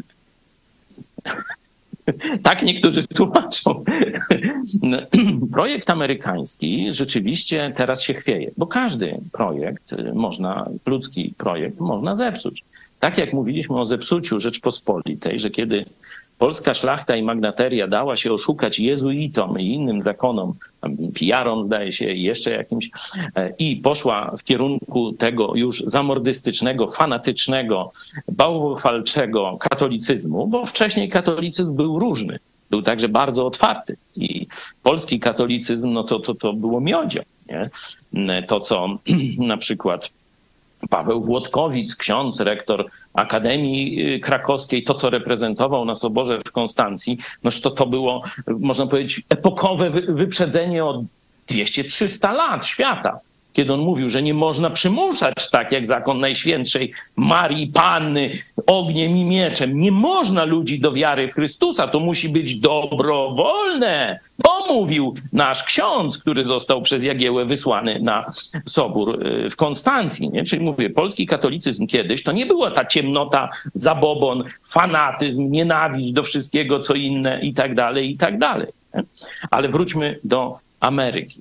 Tak niektórzy tłumaczą. Projekt amerykański rzeczywiście teraz się chwieje, bo każdy projekt ludzki projekt można zepsuć. Tak jak mówiliśmy o zepsuciu Rzeczpospolitej, że kiedy polska szlachta i magnateria dała się oszukać jezuitom i innym zakonom, pijarom zdaje się, i jeszcze jakimś, i poszła w kierunku tego już zamordystycznego, fanatycznego, bałwochwalczego katolicyzmu, bo wcześniej katolicyzm był różny, był także bardzo otwarty i polski katolicyzm, no to było miodzio, nie? To, co na przykład Paweł Włodkowic, ksiądz, rektor Akademii Krakowskiej, to co reprezentował na Soborze w Konstancji, no to było, można powiedzieć, epokowe wyprzedzenie o 200-300 lat świata. Kiedy on mówił, że nie można przymuszać, tak jak zakon Najświętszej Marii Panny, ogniem i mieczem. Nie można ludzi do wiary w Chrystusa, to musi być dobrowolne. To mówił nasz ksiądz, który został przez Jagiełłę wysłany na Sobór w Konstancji. Nie? Czyli mówię, polski katolicyzm kiedyś to nie była ta ciemnota, zabobon, fanatyzm, nienawiść do wszystkiego, co inne i tak dalej, i tak dalej. Nie? Ale wróćmy do Ameryki.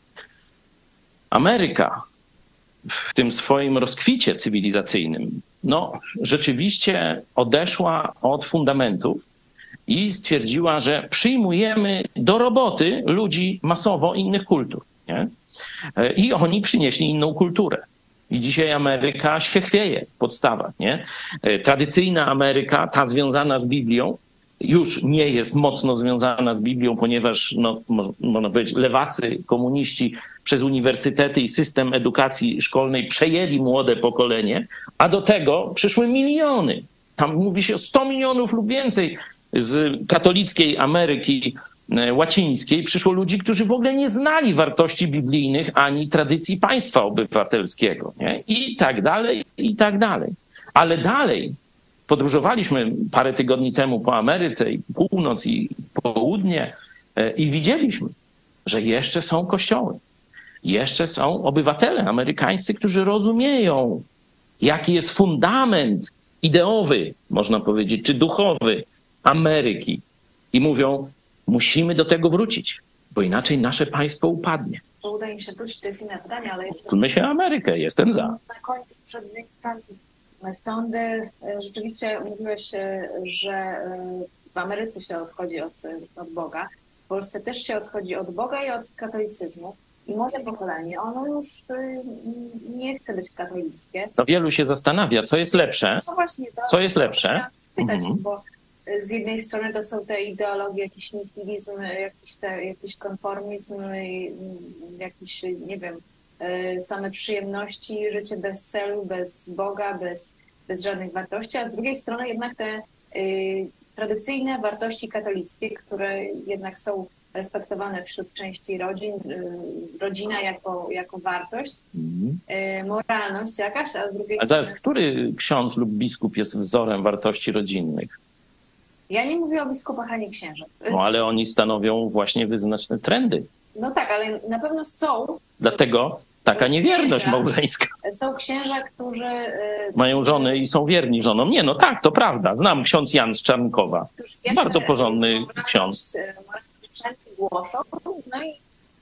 Ameryka w tym swoim rozkwicie cywilizacyjnym, no rzeczywiście odeszła od fundamentów i stwierdziła, że przyjmujemy do roboty ludzi masowo innych kultur. Nie? I oni przynieśli inną kulturę. I dzisiaj Ameryka się chwieje w podstawach. Nie? Tradycyjna Ameryka, ta związana z Biblią, już nie jest mocno związana z Biblią, ponieważ, no, można powiedzieć, lewacy, komuniści przez uniwersytety i system edukacji szkolnej przejęli młode pokolenie, a do tego przyszły miliony. Tam mówi się o 100 milionów lub więcej z katolickiej Ameryki łacińskiej. Przyszło ludzi, którzy w ogóle nie znali wartości biblijnych ani tradycji państwa obywatelskiego. Nie? I tak dalej, i tak dalej. Ale dalej podróżowaliśmy parę tygodni temu po Ameryce i północ i południe i widzieliśmy, że jeszcze są kościoły. Jeszcze są obywatele amerykańscy, którzy rozumieją, jaki jest fundament ideowy, można powiedzieć, czy duchowy Ameryki. I mówią, musimy do tego wrócić, bo inaczej nasze państwo upadnie. To uda mi się wrócić, to jest inne pytanie, ale... Myślę o Amerykę, jestem za. Na koniec przed sądy. Rzeczywiście mówiłeś, że w Ameryce się odchodzi od Boga. W Polsce też się odchodzi od Boga i od katolicyzmu. I młode pokolenie, ono już nie chce być katolickie. No wielu się zastanawia, co jest lepsze. No właśnie, co jest lepsze? Spytać, bo z jednej strony to są te ideologie, jakiś nihilizm, jakiś konformizm, jakiś, nie wiem, same przyjemności, życie bez celu, bez Boga, bez żadnych wartości, a z drugiej strony jednak te tradycyjne wartości katolickie, które jednak są respektowane wśród części rodzin, rodzina jako wartość, moralność jakaś, a z drugiej A zaraz, który ksiądz lub biskup jest wzorem wartości rodzinnych? Ja nie mówię o biskupach ani księżach. No ale oni stanowią właśnie wyznaczne trendy. No tak, ale na pewno są. Dlatego taka niewierność małżeńska. Są księża, którzy... Mają żony i są wierni żonom. Nie, no tak, to prawda. Znam ksiądz Jan z Czarnkowa. Bardzo porządny ksiądz. Moralność głoszą, no i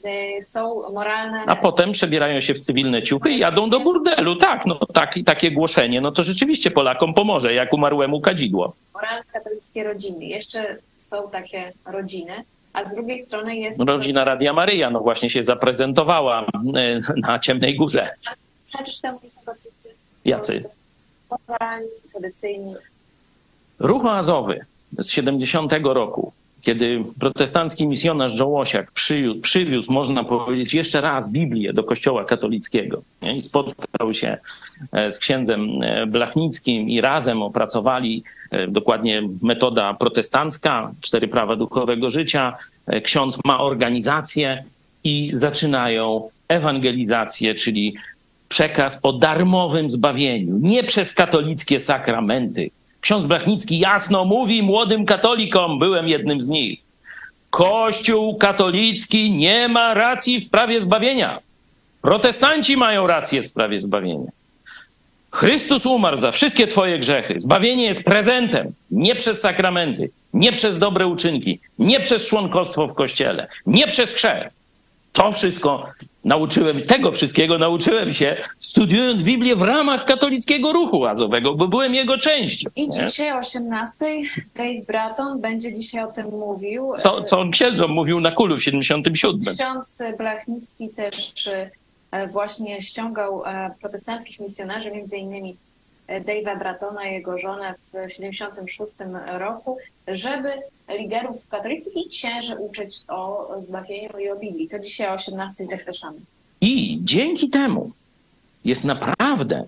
są moralne... A potem przebierają się w cywilne ciuchy i jadą do burdelu. Tak, no takie głoszenie, no to rzeczywiście Polakom pomoże, jak umarłemu kadzidło. Moralne katolickie rodziny. Jeszcze są takie rodziny, a z drugiej strony jest... Rodzina Radia Maryja, no właśnie się zaprezentowała na Ciemnej Górze. Przeczysz temu, nie są tacy... Jacy? Moralni, tradycyjni. Ruch oazowy z 70 roku, kiedy protestancki misjonarz Joe Łosiak przywiózł, można powiedzieć, jeszcze raz Biblię do Kościoła katolickiego, nie? I spotkał się z księdzem Blachnickim i razem opracowali dokładnie metoda protestancka, 4 prawa duchowego życia. Ksiądz ma organizację i zaczynają ewangelizację, czyli przekaz o darmowym zbawieniu, nie przez katolickie sakramenty. Ksiądz Blachnicki jasno mówi młodym katolikom, byłem jednym z nich, Kościół katolicki nie ma racji w sprawie zbawienia. Protestanci mają rację w sprawie zbawienia. Chrystus umarł za wszystkie twoje grzechy. Zbawienie jest prezentem, nie przez sakramenty, nie przez dobre uczynki, nie przez członkostwo w Kościele, nie przez chrzest. To wszystko tego wszystkiego nauczyłem się, studiując Biblię w ramach katolickiego ruchu oazowego, bo byłem jego częścią. I dzisiaj o 18:00 Dave Bratton będzie dzisiaj o tym mówił. To, co on księdzom mówił na Kulu w 77. Ksiądz Blachnicki też właśnie ściągał protestanckich misjonarzy, między innymi Dave'a Brattona i jego żonę w 76 roku, żeby liderów katolickich i księży uczyć o zbawieniu i o Biblii. To dzisiaj o 18:00 zapraszamy. I dzięki temu jest naprawdę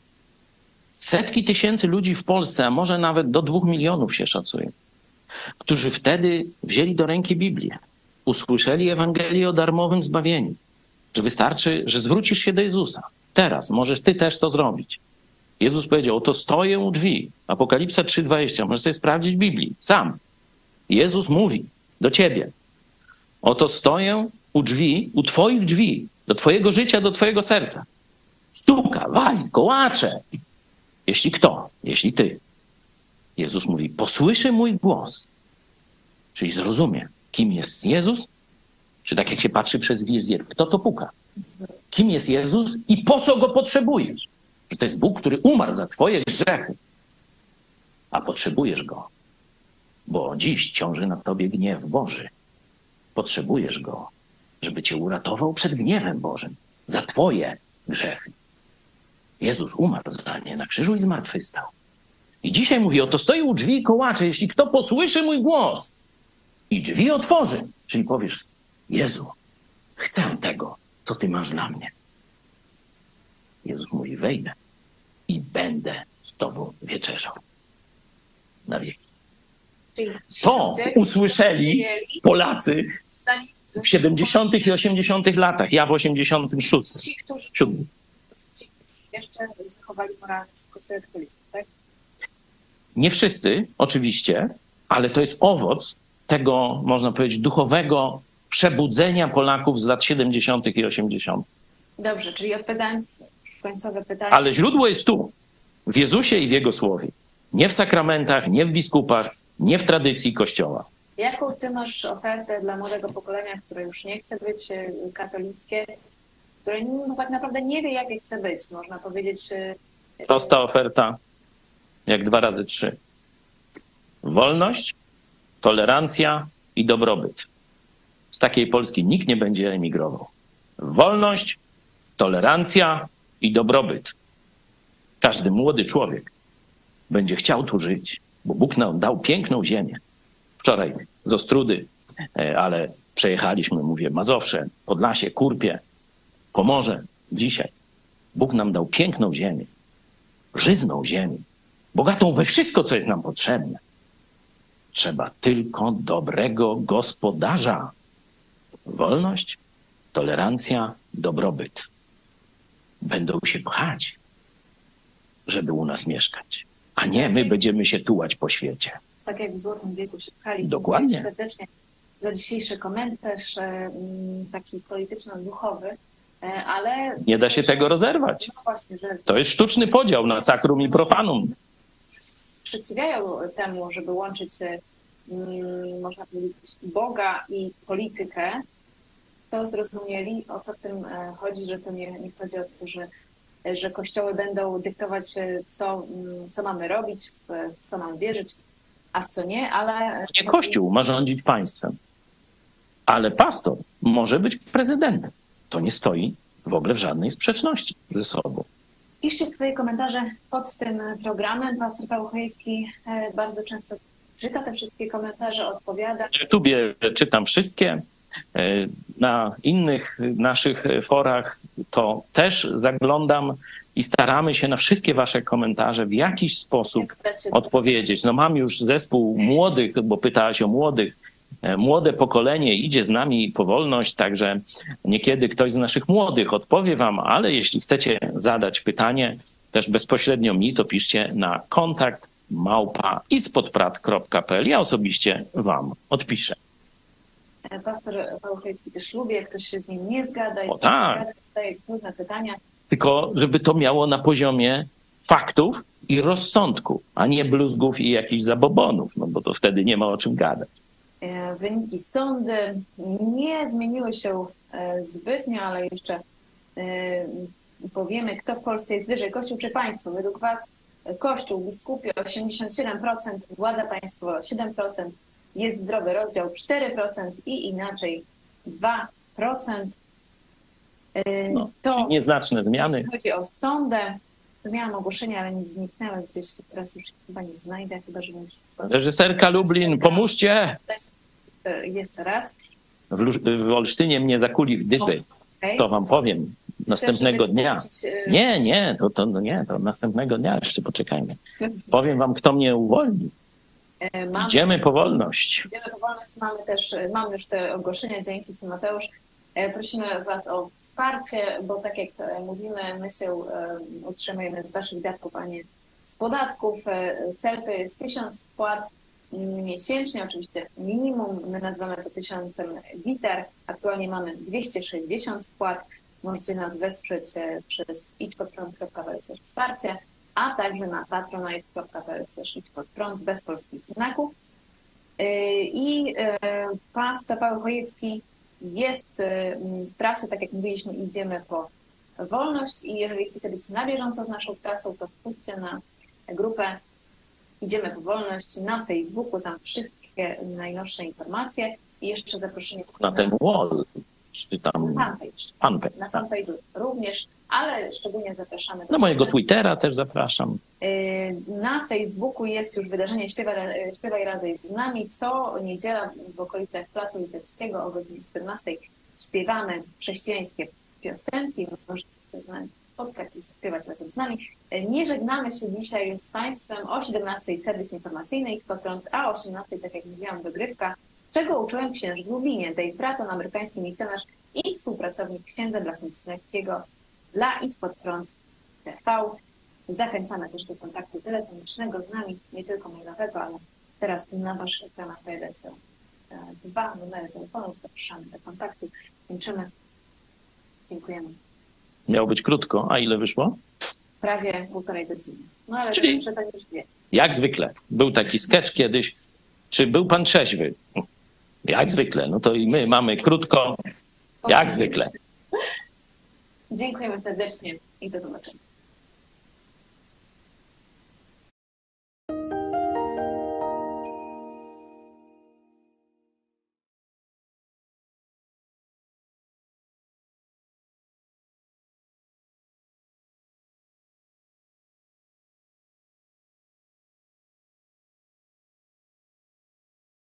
setki tysięcy ludzi w Polsce, a może nawet do 2 milionów się szacuje, którzy wtedy wzięli do ręki Biblię, usłyszeli Ewangelię o darmowym zbawieniu, że wystarczy, że zwrócisz się do Jezusa. Teraz możesz ty też to zrobić. Jezus powiedział, oto stoję u drzwi. Apokalipsa 3:20. Możesz sobie sprawdzić w Biblii. Sam. Jezus mówi do ciebie. Oto stoję u drzwi, u twoich drzwi, do twojego życia, do twojego serca. Stuka, wali, kołacze. Jeśli kto? Jeśli ty. Jezus mówi, posłyszy mój głos. Czyli zrozumie, kim jest Jezus, czy tak jak się patrzy przez wizjer, kto to puka. Kim jest Jezus i po co go potrzebujesz. Że to jest Bóg, który umarł za twoje grzechy, a potrzebujesz Go, bo dziś ciąży na tobie gniew Boży. Potrzebujesz Go, żeby cię uratował przed gniewem Bożym za twoje grzechy. Jezus umarł za nie na krzyżu i zmartwychwstał. I dzisiaj mówi, oto stoi u drzwi i kołacze, jeśli kto posłyszy mój głos i drzwi otworzy, czyli powiesz, Jezu, chcę tego, co Ty masz dla mnie. Jezus mówi, wejdę i będę z Tobą wieczerzał na wieki. To usłyszeli Polacy w 70. i 80. latach, ja w 86. Ci, którzy jeszcze zachowali moralność w Kościele katolickim, tak? Nie wszyscy, oczywiście, ale to jest owoc tego, można powiedzieć, duchowego przebudzenia Polaków z lat 70. i 80. Dobrze, czyli odpowiadając końcowe pytanie. Ale źródło jest tu, w Jezusie i w Jego Słowie. Nie w sakramentach, nie w biskupach, nie w tradycji Kościoła. Jaką ty masz ofertę dla młodego pokolenia, które już nie chce być katolickie, które tak naprawdę nie wie, jakie chce być, można powiedzieć. Prosta oferta, jak 2 razy 3. Wolność, tolerancja i dobrobyt. Z takiej Polski nikt nie będzie emigrował. Wolność, tolerancja i dobrobyt. Każdy młody człowiek będzie chciał tu żyć, bo Bóg nam dał piękną ziemię. Wczoraj z Ostródy, ale przejechaliśmy, mówię, Mazowsze, Podlasie, Kurpie, Pomorze. Dzisiaj Bóg nam dał piękną ziemię, żyzną ziemię, bogatą we wszystko, co jest nam potrzebne. Trzeba tylko dobrego gospodarza. wolność, tolerancja, dobrobyt. Będą się pchać, żeby u nas mieszkać, a nie my będziemy się tułać po świecie. Tak jak w Złotym Wieku się pchali. Dokładnie. Dziękuję serdecznie za dzisiejszy komentarz, taki polityczno-duchowy, ale... Nie da się tego rozerwać. No właśnie, że To jest sztuczny podział na sacrum i profanum. sprzeciwiają temu, żeby łączyć, można powiedzieć, Boga i politykę, to zrozumieli, o co w tym chodzi, że to nie chodzi o to, że kościoły będą dyktować, co mamy robić, w co mamy wierzyć, a w co nie, ale... Nie Kościół ma rządzić państwem, ale pastor może być prezydentem. To nie stoi w ogóle w żadnej sprzeczności ze sobą. Piszcie swoje komentarze pod tym programem. Pastor Paweł Chojecki bardzo często czyta te wszystkie komentarze, odpowiada. Na YouTubie czytam wszystkie. Na innych naszych forach to też zaglądam i staramy się na wszystkie wasze komentarze w jakiś sposób odpowiedzieć. No mam już zespół młodych, bo pytałaś o młodych. Młode pokolenie idzie z nami po wolność, także niekiedy ktoś z naszych młodych odpowie wam, ale jeśli chcecie zadać pytanie też bezpośrednio mi, to piszcie na kontakt@idzpodprat.pl. Ja osobiście wam odpiszę. Pastor Paweł Chojecki też lubi, jak ktoś się z nim nie zgada. O tak. Zadaje trudne pytania. Tylko żeby to miało na poziomie faktów i rozsądku, a nie bluzgów i jakichś zabobonów, no bo to wtedy nie ma o czym gadać. Wyniki sądy nie zmieniły się zbytnio, ale jeszcze powiemy, kto w Polsce jest wyżej, Kościół czy państwo. Według was Kościół, biskupie 87%, władza państwowa 7%, jest zdrowy rozdział 4% i inaczej 2%. No, to nieznaczne zmiany. Jeśli chodzi o sądę, to miałam ogłoszenie, ale nie zniknęły gdzieś, teraz już chyba nie znajdę, chyba że już... Reżyserka Lublin, pomóżcie! Jeszcze raz. W Olsztynie mnie zakuli w dychy. Okay. To wam powiem. Następnego dnia. Nie, to następnego dnia, jeszcze poczekajmy. Powiem wam, kto mnie uwolni. Idziemy po wolność. Idziemy po wolność. Mamy już te ogłoszenia, dzięki ci, Mateusz. Prosimy was o wsparcie, bo tak jak mówimy, my się utrzymujemy z waszych datków, a nie z podatków. Cel to jest 1000 wpłat miesięcznie, oczywiście minimum. My nazywamy to 1000 liter. Aktualnie mamy 260 wpłat. Możecie nas wesprzeć przez idźpodprąd.pl/wsparcie, a także na patronite.pl/idźpodprąd bez polskich znaków. I pastor Paweł Chojecki jest w trasie, tak jak mówiliśmy, idziemy po wolność i jeżeli chcecie być na bieżąco z naszą trasą, to wchodźcie na grupę Idziemy po wolność na Facebooku, tam wszystkie najnowsze informacje i jeszcze zaproszenie na ten wall, czy tam fanpage. Na fanpage również, ale szczególnie zapraszamy. Na mojego Twittera też zapraszam. Na Facebooku jest już wydarzenie Śpiewaj razem z nami. Co niedziela w okolicach Placu Litewskiego o godzinie 14 śpiewamy chrześcijańskie piosenki. Możecie się spotkać i zaśpiewać razem z nami. Nie żegnamy się dzisiaj z Państwem. O 17 serwis informacyjny Idź Pod Prąd, a o 18, tak jak mówiłam, dogrywka. Czego uczyłem księży w Lublinie? Dave Praton, amerykański misjonarz i współpracownik księdza Blachnickiego dla Idź Pod Prąd TV. Zachęcamy też do kontaktu telefonicznego z nami, nie tylko mailowego, ale teraz na waszych ekranach pojawia się 2 numery telefonów. Zapraszamy do kontaktu. Kończymy. Dziękujemy. Miało być krótko, a ile wyszło? Prawie 1,5 godziny. No ale czyli to już wie. Jak zwykle. Był taki sketch kiedyś. Czy był pan trzeźwy? Jak zwykle. No to i my mamy krótko, jak zwykle. Dziękujemy serdecznie i do zobaczenia.